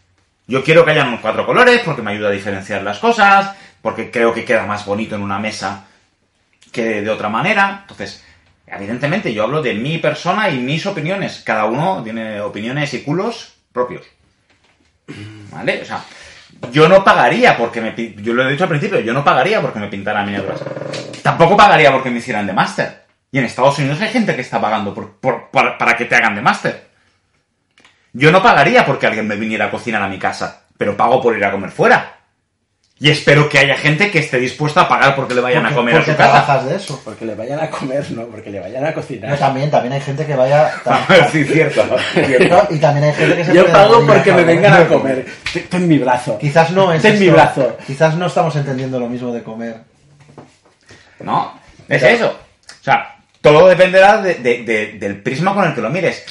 Yo quiero que hayan unos cuatro colores porque me ayuda a diferenciar las cosas, porque creo que queda más bonito en una mesa que de otra manera. Entonces, evidentemente yo hablo de mi persona y mis opiniones. Cada uno tiene opiniones y culos propios. ¿Vale? O sea, yo no pagaría porque me... Yo lo he dicho al principio, yo no pagaría porque me pintaran miniaturas. Tampoco pagaría porque me hicieran de máster. Y en Estados Unidos hay gente que está pagando por, por, para, para que te hagan de máster. Yo no pagaría porque alguien me viniera a cocinar a mi casa, pero pago por ir a comer fuera. Y espero que haya gente que esté dispuesta a pagar porque le vayan Porque- a comer a porque su casa. trabajas de eso. Porque le vayan a comer, no, porque le vayan a cocinar. No, también, también hay gente que vaya... Sí, cierto. No, y también hay gente que se Yo puede pago morir porque me comer. vengan a comer. Ten mi brazo. Quizás no es Ten mi esto. brazo. Quizás no estamos entendiendo lo mismo de comer. ¿No? Es eso. O sea, todo dependerá de- de- de- del prisma con el que lo mires.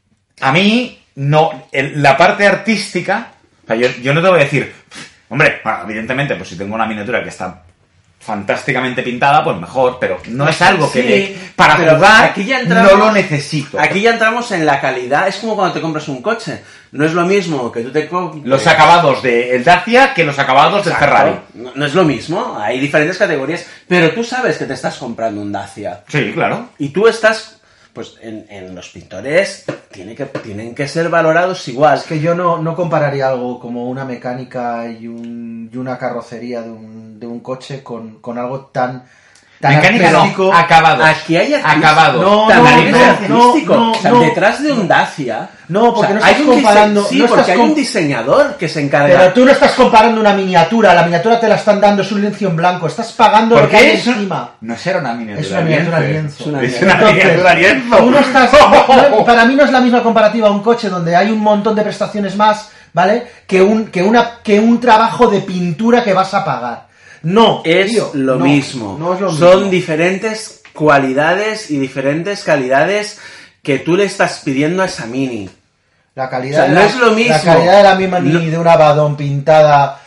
A mí, no, el- la parte artística, o sea, yo, yo no te voy a decir, hombre, bueno, evidentemente, pues si tengo una miniatura que está fantásticamente pintada, pues mejor, pero no es algo que Sí, me- para pero jugar aquí ya entramos- no lo necesito. Aquí ya entramos en la calidad. Es como cuando te compras un coche. No es lo mismo que tú te compres... Los acabados del Dacia que los acabados del Ferrari. No, no es lo mismo. Hay diferentes categorías. Pero tú sabes que te estás comprando un Dacia. Sí, claro. Y tú estás... Pues en, en los pintores tiene que, tienen que ser valorados igual. Es que yo no, no compararía algo como una mecánica y, un, y una carrocería de un, de un coche con, con algo tan, tan Mecánica no, artístico. acabados. Aquí hay artistas. Acabados. No, También no, es no, artístico. no, O sea, no. detrás de un Dacia... No, porque o sea, no hay estás un dise- comparando... Sí, no porque estás hay com- un diseñador que se encarga... Pero tú no estás comparando una miniatura, la miniatura te la están dando, es un lienzo en blanco, estás pagando lo que Porque hay eso encima. no será una miniatura. Es una miniatura lienzo. lienzo. Es una Es una Entonces, miniatura lienzo. tú no estás, no, para mí no es la misma comparativa a un coche donde hay un montón de prestaciones más, ¿vale? Que un, que una, que un trabajo de pintura que vas a pagar. No, Es tío, lo no, mismo. No es lo Son mismo. diferentes cualidades y diferentes calidades que tú le estás pidiendo a esa mini. La calidad, O sea, de no la, es lo mismo. La calidad de la misma No- ni de una Badón pintada.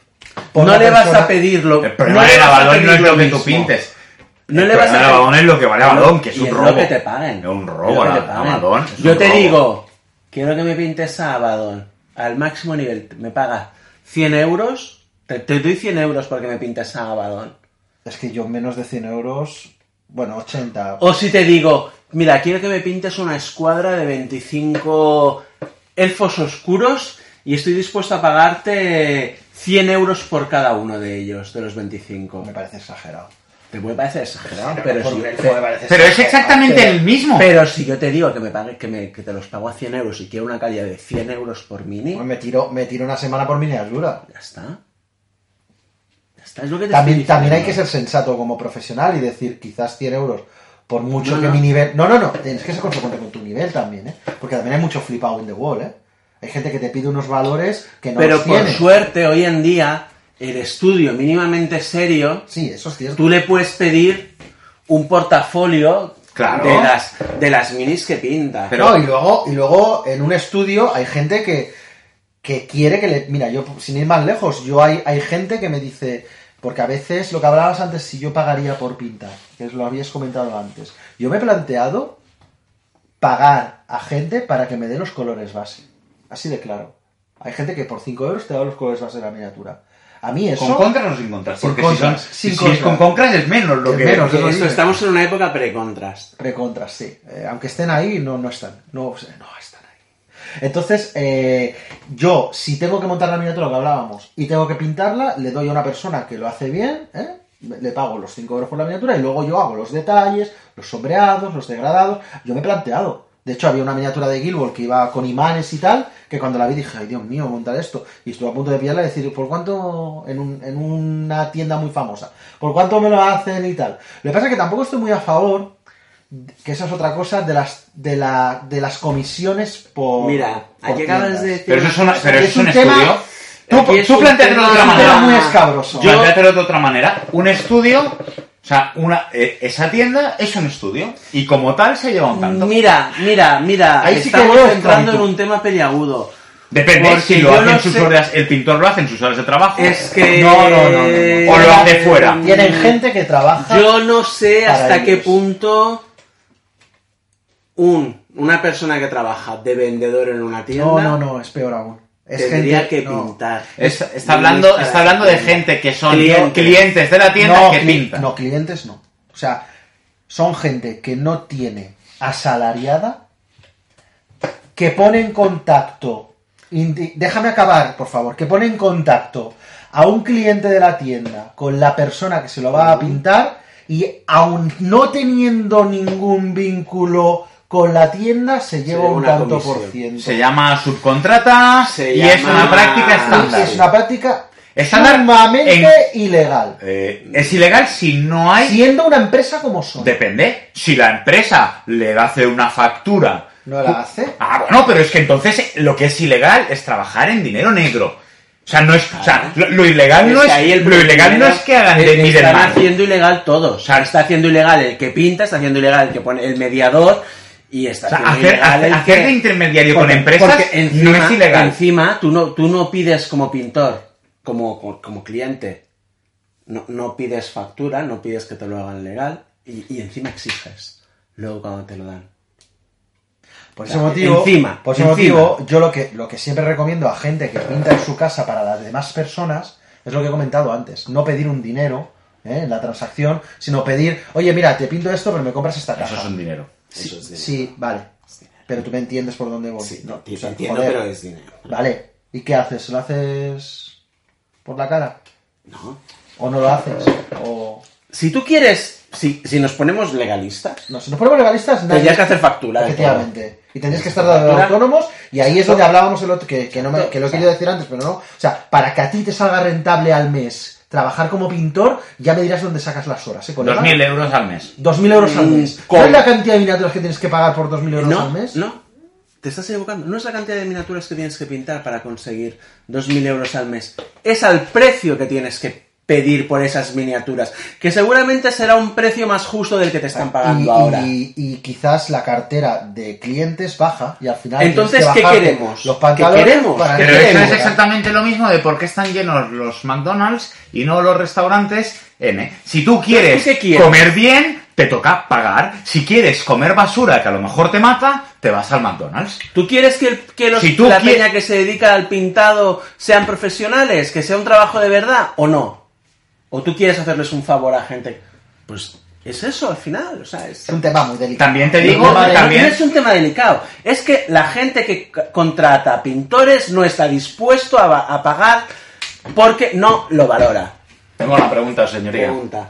por No una le vas persona- a pedirlo. El problema no le del vas a Abadón pedir no es lo que mismo. tú pintes. No El le vas a problema del pedir- Abadón es lo que vale Y lo- Abadón, que es y un es robo. lo que te paguen. Es un Es robo, lo que la- te paguen. Abadón. es Yo un te robo. digo, quiero que me pintes a Abadón al máximo nivel. Me pagas cien euros. Te, te doy cien euros porque me pintes a Abadón. Es que yo menos de cien euros. Bueno, ochenta. O si te digo, mira, quiero que me pintes una escuadra de veinticinco elfos oscuros y estoy dispuesto a pagarte cien euros por cada uno de ellos, de los veinticinco. Me parece exagerado. Te puede parecer exagerado, pero Por si, un elfo pe- me parece Pero es exagerado. exactamente Pero- el mismo. pero si yo te digo que me pague, que, me, que te los pago a cien euros y quiero una calidad de cien euros por mini, Me tiro, me tiro una semana por miniatura. ya está. Ya está, es lo que te También, estoy también hay que diciendo. ser sensato como profesional y decir quizás cien euros por mucho No, que no. mi nivel... No, no, no, tienes que ser consecuente con tu nivel también, ¿eh? Porque también hay mucho flipado in the wall, ¿eh? Hay gente que te pide unos valores que no Pero los por tiene. suerte, hoy en día, el estudio mínimamente serio, Sí, eso es cierto. tú le puedes pedir un portafolio Claro. de las de las minis que pinta. Pero- No, y luego, y luego en un estudio hay gente que, que quiere que le... Mira, yo sin ir más lejos, yo hay, hay gente que me dice... Porque a veces lo que hablabas antes, si yo pagaría por pintar, que lo habías comentado antes. Yo me he planteado pagar a gente para que me dé los colores base. Así de claro. Hay gente que por cinco euros te da los colores base de la miniatura. A mí eso... ¿Con contras o sin contras? Sin Porque contras, si, son, sin si contras. es con contras es menos lo Es que... menos, Que es lo esto, digo. estamos en una época pre-contras. Precontras, sí. Eh, aunque estén ahí, no, no están. No, o sea, no están ahí. Entonces, eh, yo, si tengo que montar la miniatura, lo que hablábamos, y tengo que pintarla, le doy a una persona que lo hace bien, ¿eh? Le pago los cinco euros por la miniatura y luego yo hago los detalles, los sombreados, los degradados. Yo me he planteado. De hecho, había una miniatura de Guild Ball que iba con imanes y tal, que cuando la vi dije, ay, Dios mío, montar esto. Y estuve a punto de pillarla y decir, ¿por cuánto? En, un- en una tienda muy famosa. ¿Por cuánto me lo hacen y tal? Lo que pasa es que tampoco estoy muy a favor, que esa es otra cosa, de las, de la, de las comisiones por. Mira, por aquí acabas tiendas. de decir... Pero eso es, una, pero Es eso es un, un tema- estudio. Tú, Aquí es tú un plantéatelo de tema- otra Es un tema manera. muy escabroso. Yo plantéatelo de otra manera. Un estudio, o sea, una, eh, esa tienda es un estudio. Y como tal se lleva un tanto. Mira, mira, mira, Ahí sí que estamos veo entrando en esclavitud. un tema peliagudo. Depende, Porque si lo yo hacen no sus sé- horas, el pintor lo hace en sus horas de trabajo. Es que... No, no, no, no, no. O lo hace fuera. Tienen gente que trabaja. Yo no sé para hasta qué ellos. punto un, una persona que trabaja de vendedor en una tienda... No, no, no, es peor aún. Es tendría gente- que no. pintar. Es- está hablando, está hablando de gente que son Clientes. clientes de la tienda no, que cli- pintan. No, clientes no. O sea, son gente que no tiene asalariada, que pone en contacto, indi- déjame acabar, por favor, que pone en contacto a un cliente de la tienda con la persona que se lo va a pintar y aun no teniendo ningún vínculo con la tienda, se lleva lleva un una tanto por comisión. ciento. Se llama subcontrata Se y llama- es una práctica estándar. Es una práctica Estándar sumamente en- ilegal. Eh, es ilegal si no hay... Siendo una empresa como son. Depende. Si la empresa le hace una factura... ¿No la hace? Ah, bueno, pero es que entonces lo que es ilegal es trabajar en dinero negro. O sea, no es... O sea, lo, lo ilegal no Es es... que ahí el Lo ilegal no es que hagan de el- están middleman. haciendo ilegal todos. O sea, está haciendo ilegal el que pinta, está haciendo ilegal el que pone el mediador y está O sea, haciendo hacer, ilegal hacer, el hacer que... de intermediario Porque- con empresas porque encima, no es ilegal. Encima, tú no, tú no pides como pintor, como, como, como cliente, no, no pides factura, no pides que te lo hagan legal y, y encima exiges luego cuando te lo dan. Por O ese sea, motivo, encima, por ese encima. motivo yo lo que, lo que siempre recomiendo a gente que pinta en su casa para las demás personas es lo que he comentado antes, no pedir un dinero ¿eh? en la transacción, sino pedir, oye, mira, te pinto esto, pero me compras esta caja. Eso es un dinero. Sí, Eso es dinero. sí, vale. Pero tú me entiendes por dónde voy. Sí, No, te o sea, entiendo, joder. pero es dinero. Vale. ¿Y qué haces? ¿Lo haces por la cara? No. ¿O no lo haces? ¿O...? Si tú quieres, si, si nos ponemos legalistas, No, si nos ponemos legalistas, nadie... tendrías que hacer factura. de Efectivamente. Y tendrías que estar de Factura. autónomos, y ahí es donde hablábamos el otro, que, que, no me, que lo he querido decir antes, pero no. O sea, para que a ti te salga rentable al mes trabajar como pintor, ya me dirás dónde sacas las horas, ¿eh, colega? Dos mil euros al mes. Dos mil euros al Mm, mes. ¿cómo? ¿Cuál es la cantidad de miniaturas que tienes que pagar por dos mil euros No, al mes? no. Te estás equivocando. No es la cantidad de miniaturas que tienes que pintar para conseguir dos mil euros al mes. Es al precio que tienes que pedir por esas miniaturas. Que seguramente será un precio más justo del que te están pagando y, ahora. y- y quizás la cartera de clientes baja y al final... Entonces, tienes que ¿qué bajarte queremos? Los ¿Qué pantalones queremos? para ¿Qué Pero que eso queremos? es exactamente lo mismo de por qué están llenos los McDonald's y no los restaurantes N. Si tú quieres, ¿Tú qué quieres? comer bien, te toca pagar. Si quieres comer basura que a lo mejor te mata, te vas al McDonald's. ¿Tú quieres que, el- que los, Si tú la quie- peña que se dedica al pintado sean profesionales? ¿Que sea un trabajo de verdad o no? ¿O tú quieres hacerles un favor a gente? Pues es eso al final. O sea, es... Es un tema muy delicado. También te Un digo, tema de- también- No es un tema delicado. Es que la gente que c- contrata pintores no está dispuesto a, va- a pagar porque no lo valora. Tengo una pregunta, señoría. Pregunta.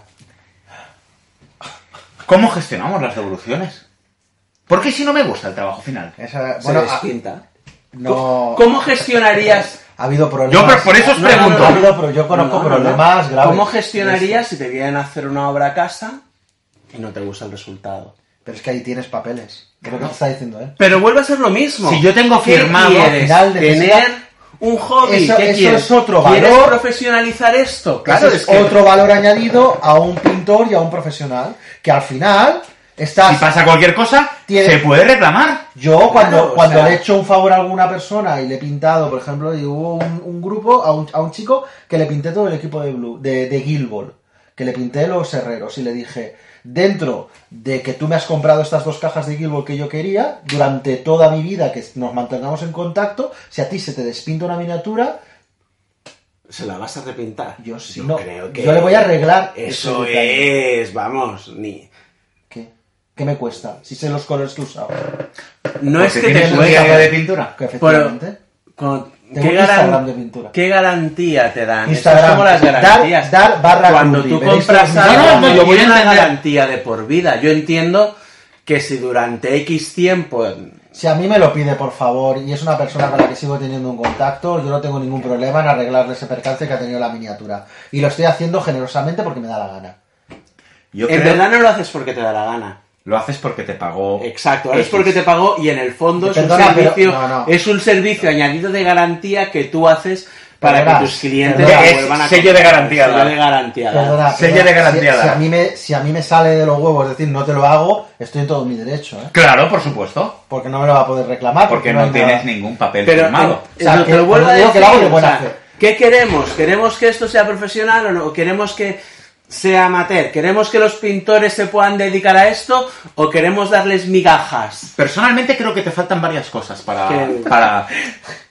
¿Cómo gestionamos las devoluciones? Porque si no me gusta el trabajo final. Esa- Se bueno, ah, despinta. no... ¿Cómo gestionarías? Ha habido problemas... Yo por- por eso os No, no, no, pregunto. ha habido, pero yo conozco No, no, no. problemas graves. ¿Cómo gestionarías si te vienen a hacer una obra a casa y no te gusta el resultado? Pero es que ahí tienes papeles. Es lo que te está diciendo, ¿eh? Pero vuelve a ser lo mismo. Si yo tengo ¿Qué firmado, quieres? al final necesita- ¿Tener un hobby? Eso- ¿Qué eso quieres? es otro ¿Quieres valor. profesionalizar esto? Claro, Ese es es que... otro valor añadido a un pintor y a un profesional. Que al final estás... Si pasa cualquier cosa, Tiene- se puede reclamar. Yo cuando, Claro, o cuando sea- le he hecho un favor a alguna persona y le he pintado, por ejemplo, y hubo un, un grupo, a un, a un chico que le pinté todo el equipo de Blue, de, de Guild Ball, que le pinté los herreros y le dije, dentro de que tú me has comprado estas dos cajas de Guild Ball que yo quería, durante toda mi vida que nos mantengamos en contacto, si a ti se te despinta una miniatura, ¿Se la vas a repintar? yo sí, Yo no, creo que... yo le voy a arreglar. Eso ese detalle. es, vamos, ni... ¿Qué? ¿Qué me cuesta? Si sé los colores que he usado. No es Porque que te tienes un cueste... diario de pintura. Que Pero, efectivamente. con- Tengo ¿qué, un Instagram garan- de pintura. ¿Qué garantía te dan? Instagram. Eso es como las Dar- garantías. dar barra Cuando Clubi. tú Veréis compras todos mis- algo, No, no, no yo voy a tiene una entender. garantía de por vida. Yo entiendo que si durante X tiempo... Si a mí me lo pide, por favor, y es una persona con la que sigo teniendo un contacto, yo no tengo ningún problema en arreglarle ese percance que ha tenido la miniatura. Y lo estoy haciendo generosamente porque me da la gana. Yo En creo verdad no lo haces porque te da la gana. lo haces porque te pagó. Exacto, ahora es X. porque te pagó y en el fondo es Perdona, un servicio, pero- no, no. es un servicio añadido de garantía que tú haces para Perdona, que tus clientes perdona. te Es vuelvan a sello de comprar. garantía, Sello ¿verdad? de garantía. ¿verdad? Perdona, Sello perdona, de garantía, Si, si a dale. mí me, si a mí me sale de los huevos decir no te lo hago, estoy en todo mi derecho, ¿eh? Claro, por supuesto. Porque no me lo va a poder reclamar. Porque hay no tienes nada. ningún papel Pero firmado. eh, O sea, lo- que- te lo vuelvo a digo que decir, lo hago de o buena sea, fe. ¿qué queremos? ¿Queremos que esto sea profesional o no? ¿O queremos que sea amateur? ¿Queremos que los pintores se puedan dedicar a esto o queremos darles migajas? Personalmente creo que te faltan varias cosas para, Que- para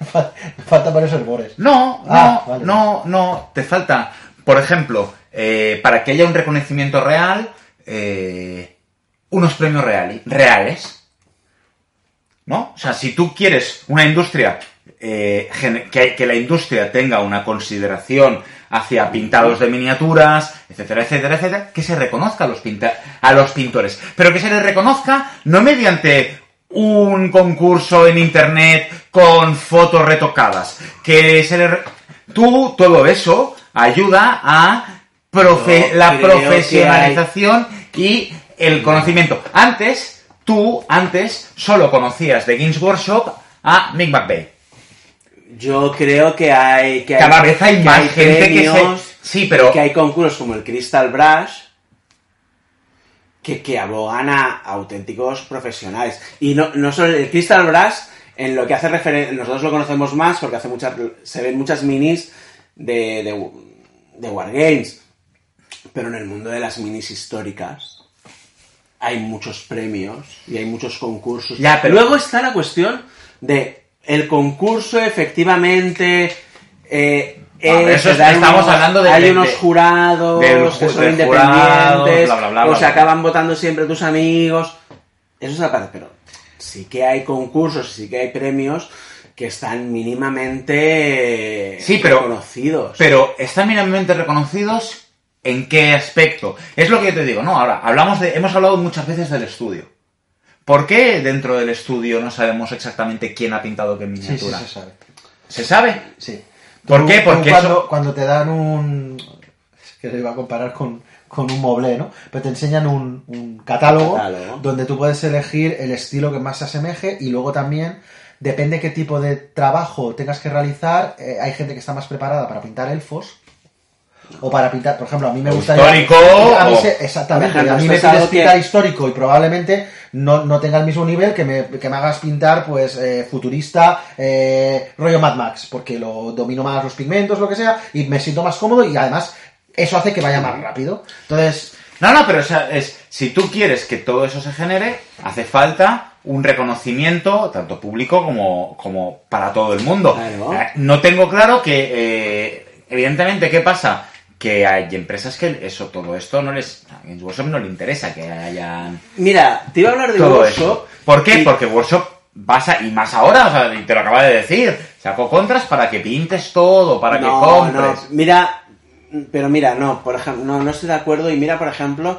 Me faltan varios hervores. No, no, Ah, vale. no, no. Te falta, por ejemplo, eh, para que haya un reconocimiento real, eh, unos premios reali- reales. ¿No? O sea, si tú quieres una industria, eh, gen- que, que la industria tenga una consideración hacia pintados de miniaturas, etcétera, etcétera, etcétera, que se reconozca a los, pinta- a los pintores. Pero que se les reconozca no mediante un concurso en internet con fotos retocadas. Que se le... re- Tú, todo eso ayuda a profe- Yo la creo profesionalización y el conocimiento. Antes... Tú, antes, solo conocías de Games Workshop a Mick McVeigh. Yo creo que hay... Que hay Cada vez hay que más hay gente que se... premios, Sí, pero... que hay concursos como el Crystal Brush que, que abogan a auténticos profesionales. Y no, no solo el Crystal Brush, en lo que hace referencia... Nosotros lo conocemos más porque hace muchas, se ven muchas minis de, de, de Wargames. Pero en el mundo de las minis históricas hay muchos premios y hay muchos concursos. Ya, pero... Luego está la cuestión de el concurso, efectivamente... Eh, Vale, es, eso es- se dan estamos unos- hablando de- hay de- unos de- jurados del ju- que son del independientes, jurado, bla, bla, bla, o bla, se bla. acaban votando siempre tus amigos. Eso es aparte, pero sí que hay concursos, sí que hay premios que están mínimamente Sí, pero- reconocidos. Pero están mínimamente reconocidos ¿en qué aspecto? Es lo que yo te digo, ¿no? Ahora, hablamos de, hemos hablado muchas veces del estudio. ¿Por qué dentro del estudio no sabemos exactamente quién ha pintado qué Sí, sí, miniatura? se sabe. ¿Se sabe? Sí. ¿Por Tú- qué? tú Porque cuando, eso- cuando te dan un... Es que lo iba a comparar con, con un moblé, ¿no? Pero te enseñan un, un catálogo, Catálogo. donde tú puedes elegir el estilo que más se asemeje y luego también, depende qué tipo de trabajo tengas que realizar, eh, hay gente que está más preparada para pintar elfos o para pintar, por ejemplo, a mí me O gusta... histórico, A mí o- se- exactamente, Por ejemplo, a mí esto me es pides algo que- pintar histórico y probablemente no, no tenga el mismo nivel que me, que me hagas pintar pues eh, futurista, eh, rollo Mad Max, porque lo domino más los pigmentos, lo que sea, y me siento más cómodo y además eso hace que vaya más rápido. Entonces, No, no, pero o sea, es, si tú quieres que todo eso se genere, hace falta un reconocimiento, tanto público como, como para todo el mundo. Claro. Eh, No tengo claro que, eh, evidentemente, ¿qué pasa? Que hay empresas que eso, todo esto no les... A Games Workshop no le interesa que hayan Mira, te iba a hablar de todo Workshop. eso. ¿Por qué? y- Porque Workshop pasa, y más ahora, o sea, y te lo acaba de decir, sacó contras para que pintes todo, para que No, compres. no, mira, pero mira, no, por ejemplo, no, no estoy de acuerdo. Y mira, por ejemplo,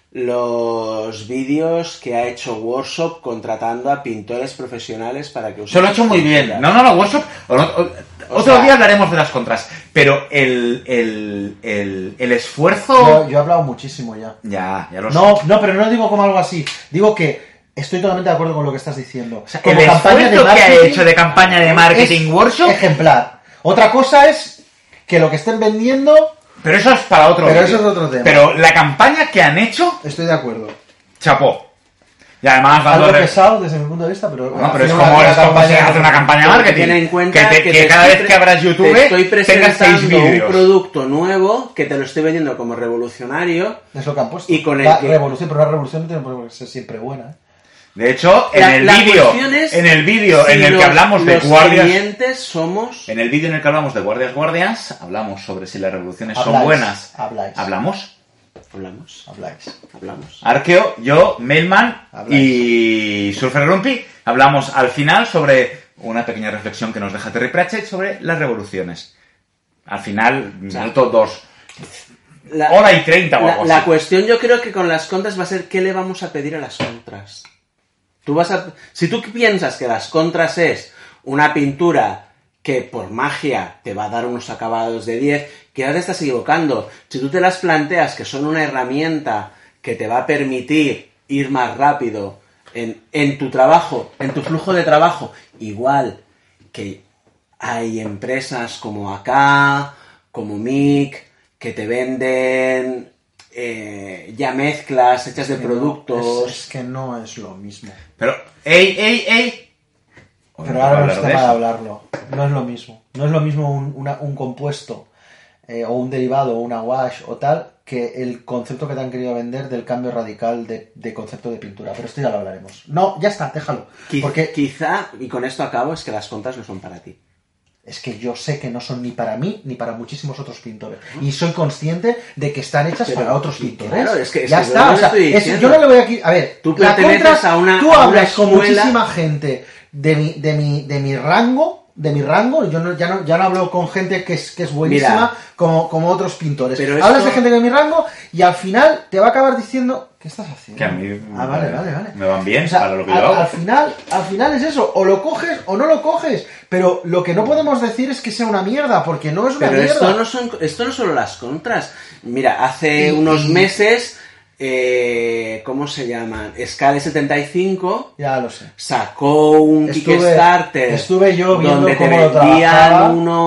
los vídeos que ha hecho Workshop contratando a pintores profesionales para que usen Se lo ha hecho muy sus bien. pinturas. No, no, no, Workshop... o no- o- O otro sea- día hablaremos de las contras. Pero el, el, el, el yo, esfuerzo... yo he hablado muchísimo ya. Ya, ya lo No, sé. no, pero no lo digo como algo así. Digo que estoy totalmente de acuerdo con lo que estás diciendo. O sea, Como el campaña de esfuerzo que ha marketing hecho de campaña de marketing es Workshop... ejemplar. Otra cosa es que lo que estén vendiendo, Pero eso es para otro Pero vídeo. eso es otro tema. Pero la campaña que han hecho, estoy de acuerdo. chapó. Y además dando... Algo re- pesado desde mi punto de vista, pero... No, pero es haciendo como, una- es una como se campaña- hace una campaña de Pero marketing. ten en cuenta que, te- que que te cada estoy vez pre- que abras YouTube te estoy tengas seis presentando un vídeos. producto nuevo que te lo estoy vendiendo como revolucionario. Es lo que han puesto. Y con el la que- revolución, pero la revolución no tiene por qué ser siempre buena. ¿eh? De hecho, en La- el la vídeo, cuestión es en el vídeo si en el los- que hablamos de los guardias, clientes somos... en el vídeo en el que hablamos de guardias guardias, hablamos sobre si las revoluciones son Habláis, buenas. habláis. Hablamos. Hablamos, Habláis. hablamos. Arqueo, yo, Mailman Habláis. y Surfer Grumpy hablamos al final sobre una pequeña reflexión que nos deja Terry Pratchett sobre las revoluciones. Al final, minuto dos. La, Hora y treinta o la, algo la así. cuestión yo creo que con las contras va a ser qué le vamos a pedir a las contras. Tú vas a, si tú piensas que las contras es una pintura que por magia te va a dar unos acabados de diez, que ya te estás equivocando. Si tú te las planteas que son una herramienta que te va a permitir ir más rápido en, en tu trabajo, en tu flujo de trabajo, igual que hay empresas como acá, como M I C, que te venden eh, ya mezclas hechas de Que no, productos. es, es que no es lo mismo. Pero, ey, ey, ey. Hoy Pero no ahora toca no es hablar de tema de eso. hablarlo. No es lo mismo. No es lo mismo un, una- un compuesto eh, o un derivado o una wash o tal que el concepto que te han querido vender del cambio radical de, de concepto de pintura. Pero esto ya lo hablaremos. No, ya está, déjalo. Qui- Porque Quizá, y con esto acabo, es que las contras no son para ti. Es que yo sé que no son ni para mí ni para muchísimos otros pintores. Y soy consciente de que están hechas Pero, para otros y pintores. claro, es que- es ya que yo está. lo O sea, estoy es- diciendo. yo no le voy aquí. A ver, Tú la perteneces contras- a una- tú a una hablas con escuela- muchísima gente de mi, de mi, de mi rango. De mi rango, yo no, ya, no, ya no hablo con gente que es, que es buenísima Mira, como, como otros pintores. pero Hablas esto- de gente de mi rango y al final te va a acabar diciendo ¿qué estás haciendo? Que a mí Ah, vale, vale, vale. me van bien O sea, para lo que al, yo hago. al final, al final es eso, o lo coges o no lo coges, pero lo que no podemos decir es que sea una mierda, porque no es una Pero mierda. esto no son esto no son las contras. Mira, hace Y- unos y- meses, eh, ¿cómo se llaman? Scale setenta y cinco Ya lo sé. sacó un Estuve- Kickstarter estuve yo viendo donde te cómo lo vendían trabajaba.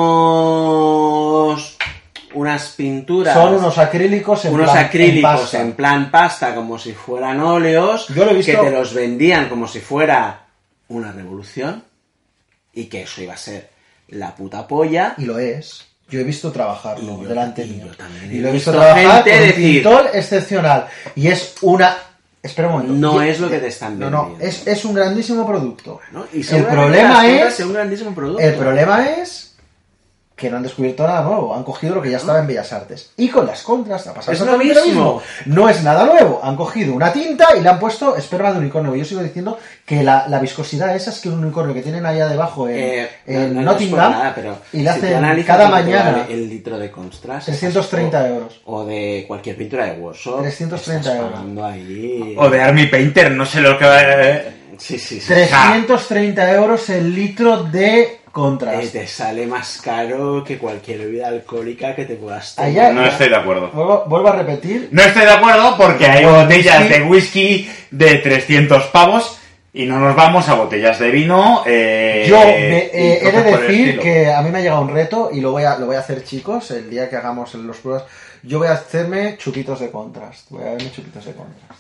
unos unas pinturas, Son unos acrílicos en unos plan- acrílicos en pasta. en plan pasta como si fueran óleos, Yo lo he visto- que te los vendían como si fuera una revolución y que eso iba a ser la puta polla. Y lo es. Yo he visto trabajarlo Y yo- delante y mío. yo también Y he lo he visto visto trabajar gente con un decir- pintor excepcional. Y es una... Espera un momento. No Y- es lo que te están No, no, vendiendo. es, es un grandísimo producto. ¿no? Y el seguramente problema las compras es... sea un grandísimo producto. El problema es que no han descubierto nada nuevo, han cogido lo que ya estaba en Bellas Artes. Y con las contras ha pasado Es lo exactamente mismo. No es nada nuevo, han cogido una tinta y le han puesto esperma de unicornio. Yo sigo diciendo que la, la viscosidad esa es que un unicornio que tienen ahí debajo en, Eh, en no- no es por Nottingham nada, pero y le si tú hacen analizas cada lo que te mañana vale el litro de contrast, trescientos treinta o- euros. o de cualquier pintura de workshop, trescientos treinta estás euros. pagando ahí. O de Army Painter, no sé lo que va a... Sí, sí, sí. trescientos treinta euros el litro de Eh, contrast. te sale más caro que cualquier bebida alcohólica que te puedas tomar. Allá- No estoy de acuerdo. Vuelvo, vuelvo a repetir. No estoy de acuerdo porque hay Bueno, botellas whisky. de whisky de trescientos pavos y no nos vamos a botellas de vino. Eh, Yo me- y eh, he de cosas por el decir estilo. que a mí me ha llegado un reto y lo voy a, lo voy a hacer, chicos, el día que hagamos los pruebas. Yo voy a hacerme chupitos de contrast. Voy a verme chupitos de contrast.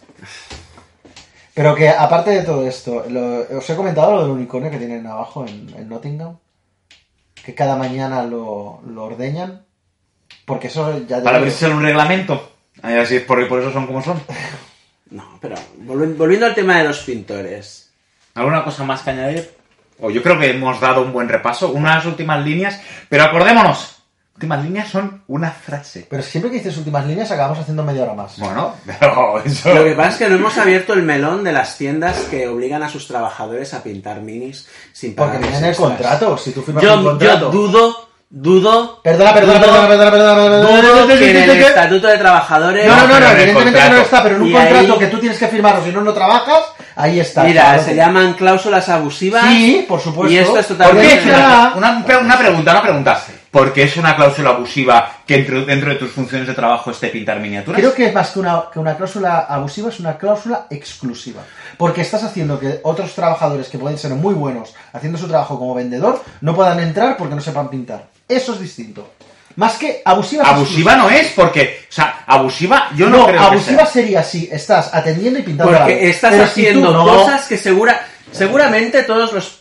Pero que aparte de todo esto, lo- os he comentado lo del unicornio que tienen abajo en, en Nottingham. Que cada mañana lo, lo ordeñan. Porque eso ya... Para digo- ver si es un reglamento. Ay, así es por, por eso son como son. No, pero volvi- volviendo al tema de los pintores. ¿Alguna cosa más que añadir? O yo creo que hemos dado un buen repaso, unas últimas líneas, pero acordémonos, últimas líneas son una frase. Pero siempre que dices últimas líneas acabamos haciendo media hora más. Bueno, pero eso... Lo que pasa es que no hemos abierto el melón de las tiendas que obligan a sus trabajadores a pintar minis sin pagar. Porque viene en el extras. contrato. Si tú firmas Yo, un contrato... yo dudo, dudo, Perdona, perdona, dudo- perdona, perdona, perdona, perdona, dudo que en el ¿Qué? estatuto de trabajadores... No, no, no, pero no, en el evidentemente que no contrato. está, pero en un Y contrato ahí- que tú tienes que firmar o si no, no trabajas, ahí está. Mira, Claro se que- llaman cláusulas abusivas. Sí, por supuesto. Y esto es ¿Por totalmente... qué es una, una, una pregunta, una pregunta. ¿Por qué es una cláusula abusiva que dentro, dentro de tus funciones de trabajo esté pintar miniaturas? Creo que más que una, que una cláusula abusiva es una cláusula exclusiva. Porque estás haciendo que otros trabajadores que pueden ser muy buenos haciendo su trabajo como vendedor no puedan entrar porque no sepan pintar. Eso es distinto. Más que abusiva. es Abusiva exclusiva. no es, porque, o sea, abusiva yo no, No, creo que abusiva sea. sería si estás atendiendo y pintando a la Porque vez. estás Pero si haciendo tú no- cosas que segura, seguramente todos los...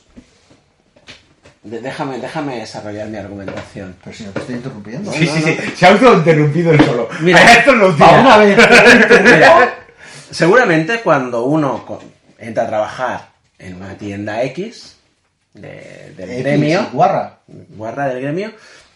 De- Déjame, déjame desarrollar mi argumentación. Pero si no te estoy interrumpiendo. Sí, sí, sí, se ha autointerrumpido el solo. Mira, esto no Pa' una vez. Mira, seguramente cuando uno co- entra a trabajar en una tienda X de- del X, gremio, guarra. guarra del gremio,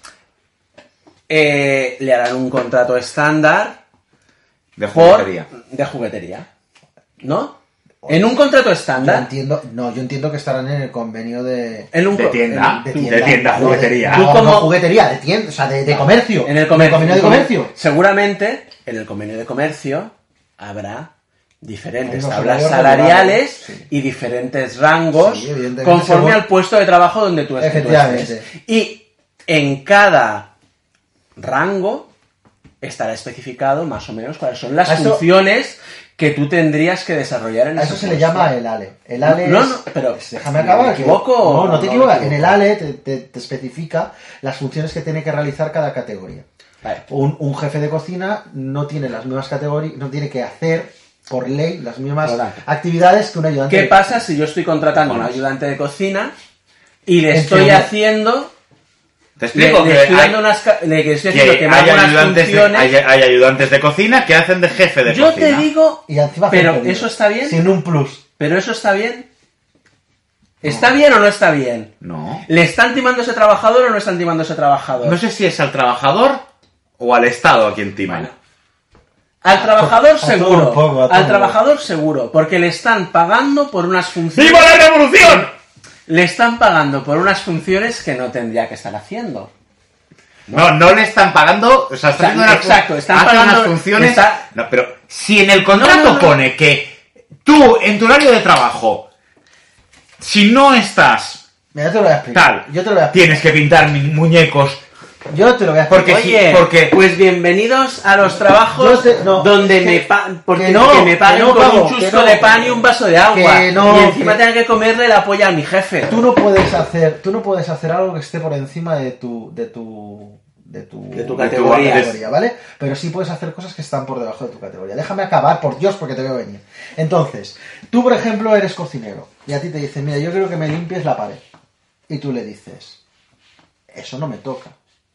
eh, le harán un contrato estándar De por juguetería. de juguetería, ¿no? En un contrato Yo estándar, entiendo, no, yo entiendo que estarán en el convenio de... en un De co- tienda. de De tienda, no, juguetería. No, Tú como- no juguetería, de tienda, o sea, de, de comercio. En el comercio. convenio de comercio. Seguramente en el convenio de comercio habrá diferentes Unos tablas horarios salariales regulados, sí. y diferentes rangos Sí, evidentemente, conforme según- al puesto de trabajo donde tú estés. Efectivamente. Y en cada rango estará especificado más o menos cuáles son las A eso- funciones que tú tendrías que desarrollar en A ese eso se le puesto. llama el A L E. El A L E No, es- no, pero- Déjame ¿me acabar. que- equivoco o No, no te no me equivocas. equivoco? En el A L E te, te- te especifica las funciones que tiene que realizar cada categoría. Vale. Un, un jefe de cocina no tiene las mismas categorías, no tiene que hacer por ley las mismas Claro. actividades que un ayudante. ¿Qué de pasa si yo estoy contratando a un Bueno. ayudante de cocina y le En estoy teoría. haciendo... Te Le, explico le que, estoy hay, dando unas, ca- le que estoy que haciendo que me hay haga unas ayudantes de, funciones. hay, hay ayudantes de cocina que hacen de jefe de Yo cocina. te digo, Y encima hacer pero pedidos, eso está bien, Sin un plus. pero eso está bien. ¿Está bien o no está bien? No. ¿Le están timando a ese trabajador o no están timando a ese trabajador? No sé si es al trabajador o al Estado a quien timan. Bueno. Al trabajador a todo seguro. un poco, a todo Al un trabajador seguro. Porque le están pagando por unas funciones... ¡Viva la revolución! Le están pagando por unas funciones que no tendría que estar haciendo. No, no le están pagando, o sea, está O sea, haciendo unas, exacto, están hace pagando- unas funciones. está- No, pero si en el contrato No, no, no. pone que tú, en tu horario de trabajo, si no estás Mira, yo te lo voy a explicar. tal, Yo te lo voy a explicar. tienes que pintar mi- muñecos. Yo te lo voy a explicar. Porque sí, Oye, porque- pues bienvenidos a los trabajos Yo te- no, donde es que- me pa porque que no, que me paguen que no con pago, un que chusco no. de pan y un vaso de agua. Que no, y encima que- tenga que comerle la polla a mi jefe. Tú no puedes hacer, tú no puedes hacer algo que esté por encima de tu, de tu, de tu, De tu de tu categoría. categoría. ¿vale? Pero sí puedes hacer cosas que están por debajo de tu categoría. Déjame acabar, por Dios, porque te veo venir. Entonces, tú, por ejemplo, eres cocinero y a ti te dicen, mira, yo quiero que me limpies la pared. Y tú le dices, eso no me toca.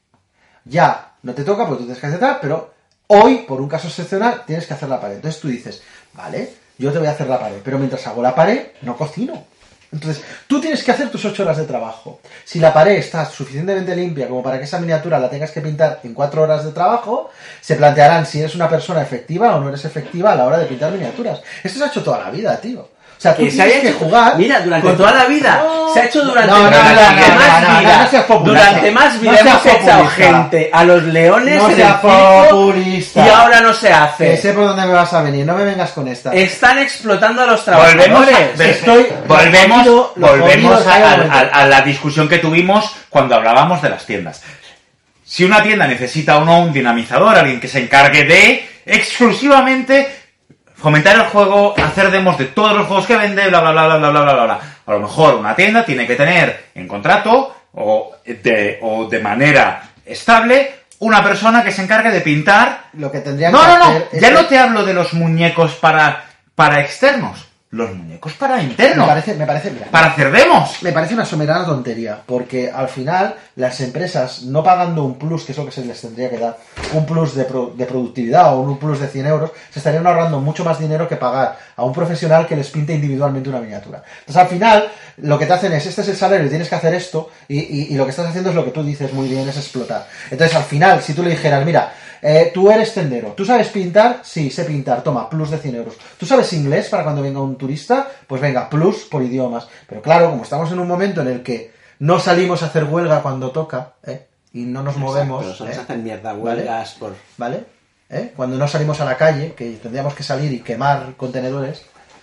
Ya, no te toca porque tú tienes que hacer tal, pero hoy, por un caso excepcional, tienes que hacer la pared. Entonces tú dices, vale, yo te voy a hacer la pared, pero mientras hago la pared, no cocino. Entonces, tú tienes que hacer tus ocho horas de trabajo. Si la pared está suficientemente limpia como para que esa miniatura la tengas que pintar en cuatro horas de trabajo, se plantearán si eres una persona efectiva o no eres efectiva a la hora de pintar miniaturas. Esto se ha hecho toda la vida, tío. O sea, tú Que se tienes haya que hecho- jugar... Mira, durante con- toda la vida. No. Se ha hecho durante No, no, durante no, no, más no, no, vida. no, no seas populista. Durante más vida No seas hemos echado populista. gente a los leones No en el seas circo populista. y ahora no se Que hace. sé por dónde me vas a venir, no me vengas con esta. Están explotando a los Volvemos, trabajadores. a, Estoy- volvemos, lo jodido- lo volvemos jodido a, es que a- hay a- a la discusión que tuvimos cuando hablábamos de las tiendas. Si una tienda necesita o no un dinamizador, alguien que se encargue de exclusivamente fomentar el juego, hacer demos de todos los juegos que vende, bla, bla, bla, bla, bla, bla, bla, bla. A lo mejor una tienda tiene que tener en contrato o de, o de manera estable una persona que se encargue de pintar. Lo que tendrían No, que no, no, hacer es ya que- no te hablo de los muñecos para, para externos, los muñecos para Me internos, parece, me parece, mira, para hacer demos. me parece una soberana tontería, porque al final las empresas, no pagando un plus, que es lo que se les tendría que dar, un plus de, pro- de productividad o un plus de cien euros, se estarían ahorrando mucho más dinero que pagar a un profesional que les pinte individualmente una miniatura. Entonces al final lo que te hacen es, este es el salario y tienes que hacer esto, y, y- y lo que estás haciendo es lo que tú dices muy bien, es explotar. Entonces al final, si tú le dijeras, mira, Eh, tú eres tendero. ¿Tú sabes pintar? Sí, sé pintar. Toma, plus de cien euros. ¿Tú sabes inglés para cuando venga un turista? Pues venga, plus por idiomas. Pero claro, como estamos en un momento en el que no salimos a hacer huelga cuando toca, ¿eh? Y no nos movemos, Pero solo ¿eh? se hacen mierda ¿Vale? huelgas por... ¿Vale? ¿Eh? Cuando no salimos a la calle, que tendríamos que salir y quemar contenedores.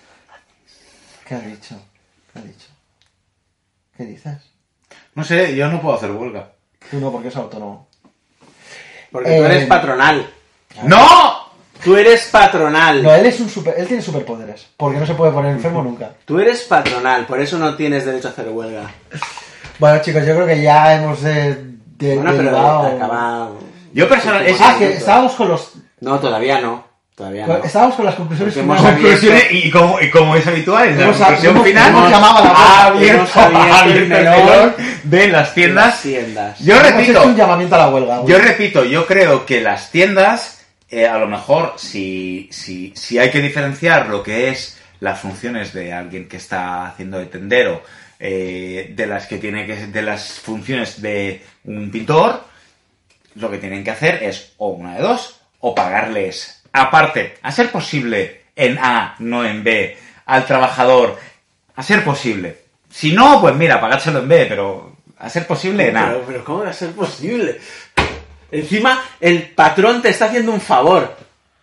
¿Qué has dicho? ¿Qué has dicho? ¿Qué dices? No sé, yo no puedo hacer huelga. Tú no, porque es autónomo. Porque tú Eh, eres patronal. ¡No! Tú eres patronal. No, él es un super, él tiene superpoderes, porque no se puede poner enfermo nunca. Tú eres patronal, por eso no tienes derecho a hacer huelga. Bueno, chicos, yo creo que ya hemos de, de- Bueno, pero derivado- acaba... Yo personalmente... Ah, que estábamos con los No, todavía no. Todavía no. estábamos con las conclusiones Porque hemos finales. Conclusiones, y como, y como es habitual, en la Hemos- conclusión hemos- final hemos llamado a la ha puerta, abierto, hemos abierto ha el abierto el melón melón de las tiendas. Las tiendas. Yo Hemos repito, hecho un llamamiento a la huelga. güey. Yo repito, yo creo que las tiendas, eh, a lo mejor, si, si, si hay que diferenciar lo que es las funciones de alguien que está haciendo de tendero, eh, de las que tiene que de las funciones de un pintor, lo que tienen que hacer es o una de dos, o pagarles aparte, a ser posible en A, no en B, al trabajador, a ser posible. Si no, pues mira, pagárselo en B, pero a ser posible en A. Pero, pero ¿cómo va a ser posible? Encima, el patrón te está haciendo un favor.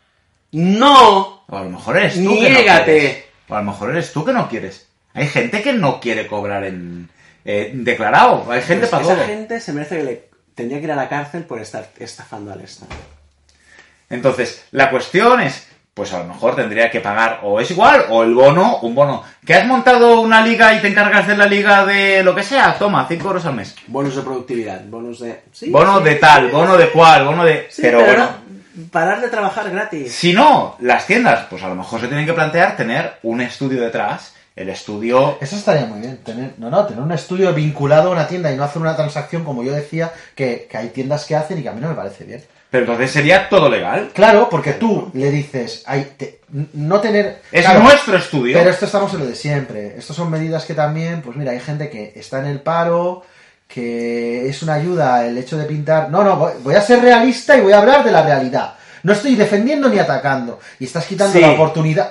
No. O a lo mejor eres tú que no Niégate. quieres. O a lo mejor eres tú que no quieres. Hay gente que no quiere cobrar en eh, declarado. Hay gente Pues para esa todo. gente se merece que le tendría que ir a la cárcel por estar estafando al Estado. Entonces, la cuestión es, pues a lo mejor tendría que pagar, o es igual, o el bono, un bono. ¿Que has montado una liga y te encargas de la liga de lo que sea? Toma, cinco euros al mes. Bonus de productividad, bonus de... Sí, Bono sí, de tal, sí. bono de cual, bono de... Sí, pero, pero, bueno, no, parar de trabajar gratis. si no, las tiendas, pues a lo mejor se tienen que plantear tener un estudio detrás el estudio... Eso estaría muy bien, tener, no, no, tener un estudio vinculado a una tienda y no hacer una transacción, como yo decía, que, que hay tiendas que hacen y que a mí no me parece bien. Pero entonces sería todo legal. Claro, porque tú le dices, hay, te, no tener... Es claro, nuestro estudio. Pero esto estamos en lo de siempre. Estas son medidas que también, pues mira, hay gente que está en el paro, que es una ayuda el hecho de pintar... No, no, voy, voy a ser realista y voy a hablar de la realidad. No estoy defendiendo ni atacando. Y estás quitando Sí. la oportunidad...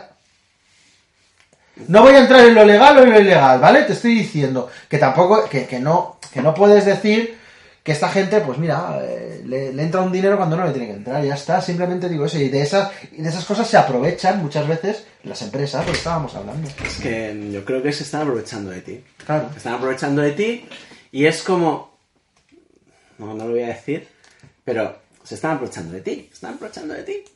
No voy a entrar en lo legal o en lo ilegal, ¿vale? Te estoy diciendo que tampoco, que, que no, que no puedes decir que esta gente, pues mira, eh, le, le entra un dinero cuando no le tiene que entrar, ya está, simplemente digo eso, y de esas, y de esas cosas se aprovechan muchas veces las empresas, lo que estábamos hablando. Es que yo creo que se están aprovechando de ti. Claro. Se están aprovechando de ti y es como... No, no lo voy a decir, pero se están aprovechando de ti. Se están aprovechando de ti.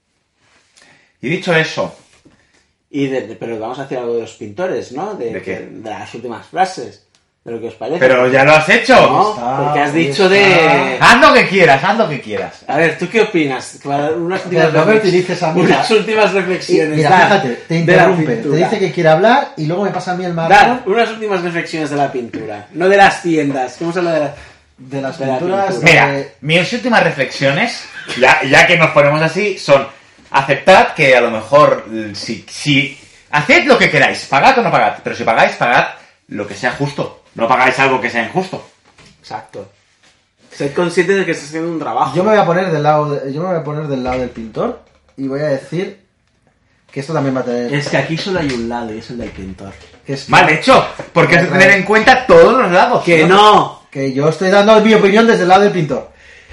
Y dicho eso, Y de, de- pero vamos a hacer algo de los pintores, ¿no? De, ¿De qué? de- de las últimas frases. De lo que os parece. pero ya lo has hecho. No, Está, porque has ahí dicho está. de... Haz lo que quieras, haz lo que quieras. A ver, ¿tú qué opinas? Para unas últimas, Pero no me reflex- utilices a mí. unas últimas Y, reflexiones. mira, Dar, fíjate, te de la interrumpe, te pintura. dice que quiere hablar y luego me pasa a mí el Dar, marco unas últimas reflexiones de la pintura. No de las tiendas. ¿Cómo se habla de las... de las de la pinturas. pintura. Mira, de- mis últimas reflexiones, ya, ya que nos ponemos así, son aceptad que a lo mejor mm, si, si haced lo que queráis, pagad o no pagad, pero si pagáis, pagad lo que sea justo. No pagáis algo que sea injusto. Exacto. Sed conscientes de que estás haciendo un trabajo. Yo me voy a poner del lado, de- yo me voy a poner del lado del pintor y voy a decir que esto también va a tener. Es que aquí solo hay un lado y es el del pintor. Que es que- Mal hecho, porque has de tener en cuenta todos los lados. ¡Que no! que yo estoy dando mi opinión desde el lado del pintor.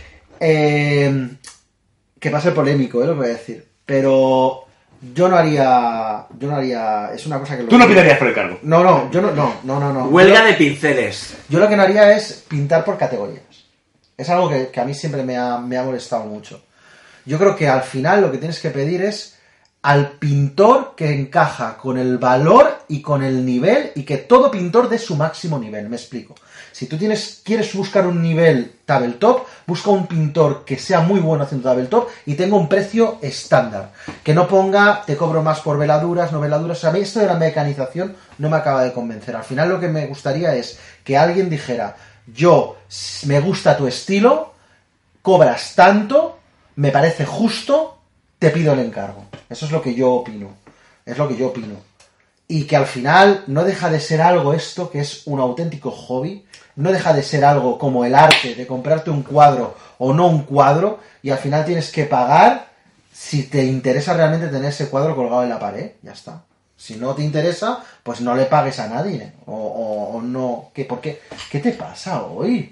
Eh, que va a ser polémico, ¿eh? Lo que voy a decir. Pero yo no haría. Yo no haría. Es una cosa que. Lo Tú no pitarías por el cargo. No, no, yo no, no, no, no. no. Huelga Yo- de pinceles. Yo lo que no haría es pintar por categorías. Es algo que, que a mí siempre me ha, me ha molestado mucho. Yo creo que al final lo que tienes que pedir es al pintor que encaja con el valor y con el nivel y que todo pintor dé su máximo nivel. Me explico. Si tú tienes, quieres buscar un nivel tabletop, busca un pintor que sea muy bueno haciendo tabletop y tenga un precio estándar. Que no ponga, te cobro más por veladuras, no veladuras. O sea, a mí esto de la mecanización no me acaba de convencer. Al final lo que me gustaría es que alguien dijera, yo, me gusta tu estilo, cobras tanto, me parece justo, te pido el encargo. Eso es lo que yo opino. Es lo que yo opino. Y que al final no deja de ser algo esto que es un auténtico hobby, no deja de ser algo como el arte de comprarte un cuadro o no un cuadro, y al final tienes que pagar si te interesa realmente tener ese cuadro colgado en la pared. Ya está. Si no te interesa, pues no le pagues a nadie. O, o- o no. ¿Qué, por qué? ¿Qué te pasa hoy?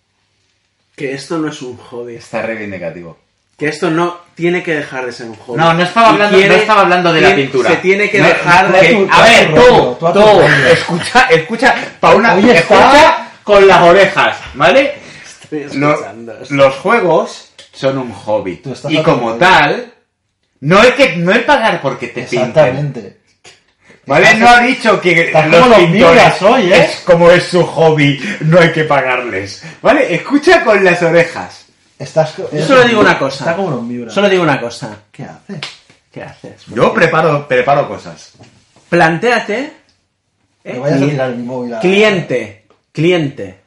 Que esto no es un hobby. Está reivindicativo. Que esto no tiene que dejar de ser un hobby. No, no estaba Y hablando, quiere- no estaba hablando de la tiene- pintura. Se tiene que No, dejar no, de... que- tú- a tú ver, a tu tú, rollo, tú a tu tú, rollo. escucha, escucha, Paula, Oye, está- escucha con las orejas, ¿vale? Estoy Lo- escuchando. los juegos son un hobby. Tú estás Y a tu como rollo. tal, no es que no es pagar porque te pinten. Exactamente. ¿Vale? Estás- No ha dicho que estás los como los pintores Miuras hoy, ¿eh? es como es su hobby, no hay que pagarles. ¿Vale? Escucha con las orejas. Estás, Yo solo digo una cosa. Está como los Miura. Solo digo una cosa. ¿Qué hace? ¿Qué haces? Yo preparo, preparo cosas. Plantéate... ¿eh? No vayas a Cli- tirar mi móvil a... Cliente. Cliente.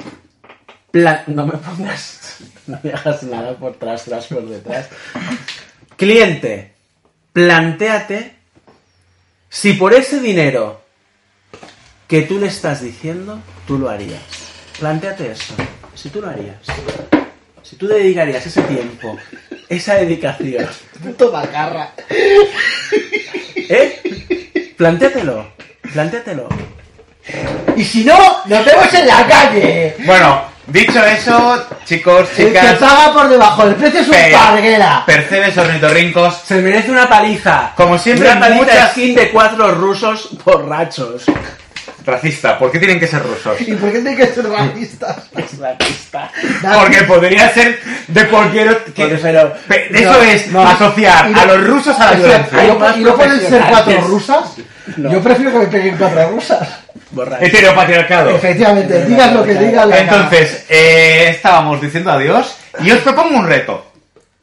Pla- no me pongas... No me hagas nada por tras, tras, por detrás. Cliente. Plantéate si por ese dinero que tú le estás diciendo, tú lo harías. Plantéate eso. Si tú lo harías. Si tú dedicarías ese tiempo, esa dedicación, Puto macarra. ¿eh? Plantéatelo. Plantéatelo. Y si no, nos vemos en la calle. Bueno, dicho eso, chicos, El que chicas, paga por debajo del precio es un pe- parguela. percebes, ornitorrincos, Se merece una paliza. Como siempre, una paliza muchas- skin de cuatro rusos borrachos. racista. ¿Por qué tienen que ser rusos? ¿Y por qué tiene que ser racistas? Es racista. Porque podría ser de cualquier otro... que- Porque, pero- pe- Eso No, es no. asociar Y no- a los rusos a la Espera, violencia. ¿y no- más ¿Y no pueden ser profesionales. cuatro rusas? No. Yo prefiero que me peguen cuatro rusas. Borracho. Heteropatriarcado. Efectivamente, digas lo que digas. la Entonces, eh, estábamos diciendo adiós y os propongo un reto.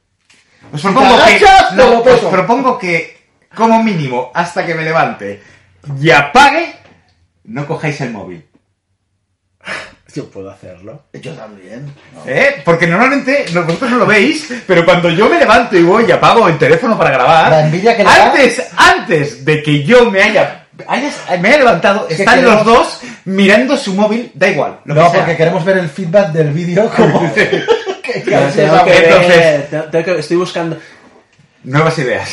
Os propongo te que... agachas, te no, lo os peto. propongo que, como mínimo, hasta que me levante, y apague, no cojáis el móvil. Yo puedo hacerlo. Yo también. No. ¿Eh? Porque normalmente no- vosotros no lo veis, pero cuando yo me levanto y voy y apago el teléfono para grabar, La envidia que le da. antes, antes de que yo me haya, hayas- me haya levantado, que están queremos- los dos mirando su móvil, da igual. Lo No, que sea. porque queremos ver el feedback del vídeo como... que- que- que Yo antes tengo era- que entonces- ver, tengo- tengo que- estoy buscando... Nuevas ideas.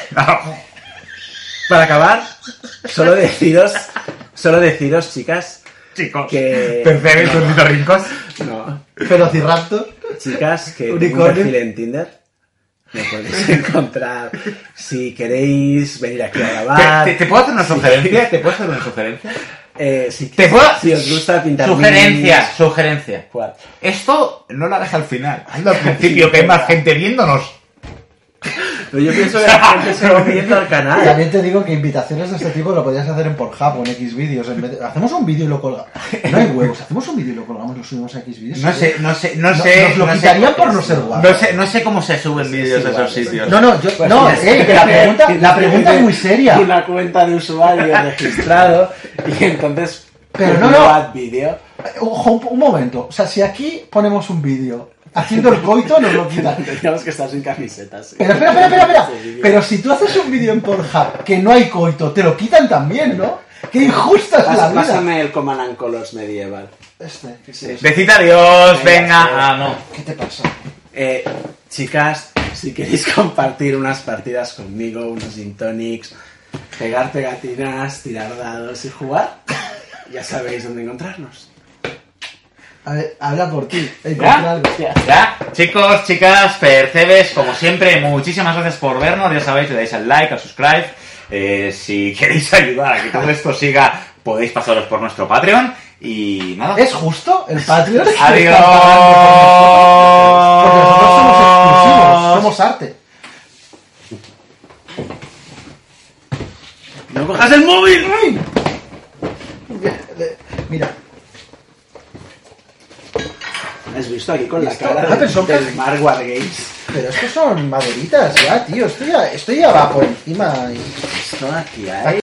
Para acabar, solo deciros, solo deciros, chicas, Chicos, Que- percebes tus ornitorrincos. no, Velociraptor. chicas, que tengo un Unicornio. perfil en Tinder. Me podéis encontrar si queréis venir aquí a ¿Te, grabar. te- te puedo hacer una sugerencia? ¿Te puedo hacer una sugerencia? Eh, si, ¿Te puedo? si os gusta pintar Sugerencia, minis- sugerencia. ¿Cuál? Esto no lo hagas al final. Hazlo al principio, que hay más gente viéndonos. Pero yo pienso que la gente se va uniendo al canal. También te digo que invitaciones de este tipo lo podrías hacer en Pornhub o en Xvideos. En vez de... Hacemos un vídeo y lo colgamos. No hay huevos. Hacemos un vídeo y lo colgamos y lo subimos a Xvideos. No sé, no sé, no No- sé. nos lo no sé- quitarían por no ser guapos. No sé, no sé cómo se suben vídeos de igual, esos es sitios. No, no, yo, Pues no, tienes eh, que la pregunta, la pregunta es muy seria. Una cuenta de usuario registrado y entonces... Pero no, un no. ad vídeo. Ojo, un, un momento. O sea, si aquí ponemos un vídeo haciendo el coito, nos lo quitan. Tendríamos que estar sin camisetas. sí. Pero espera, espera, espera, espera. Ese vídeo. Pero si tú haces un vídeo en Pornhub que no hay coito, te lo quitan también, ¿no? Qué injusta es la Pas- vida. Pásame el Command and Colors medieval. Este, Sí. Decid adiós, Venga, venga. sí. Ah, no. ¿qué te pasa? Eh, chicas, si queréis compartir unas partidas conmigo, unos gin tonics, pegar pegatinas, tirar dados y jugar, ya sabéis dónde encontrarnos. A ver, habla por ti. Encontré ¿Ya? algo. ¿Ya? Chicos, chicas, percebes, como siempre, muchísimas gracias por vernos. Ya sabéis, le dais al like, al subscribe. Eh, si queréis ayudar a que todo esto siga, podéis pasaros por nuestro Patreon. Y nada. ¿Es justo el Patreon? Adiós. Porque nosotros somos exclusivos, somos arte. ¡No cojas el móvil! Mira, ¿Has visto aquí con la Esto- cara ah, pero del, son del casi- Marwar Games? pero estos son maderitas ya, tío. Esto ya, esto ya va por encima. Y... Esto aquí hay...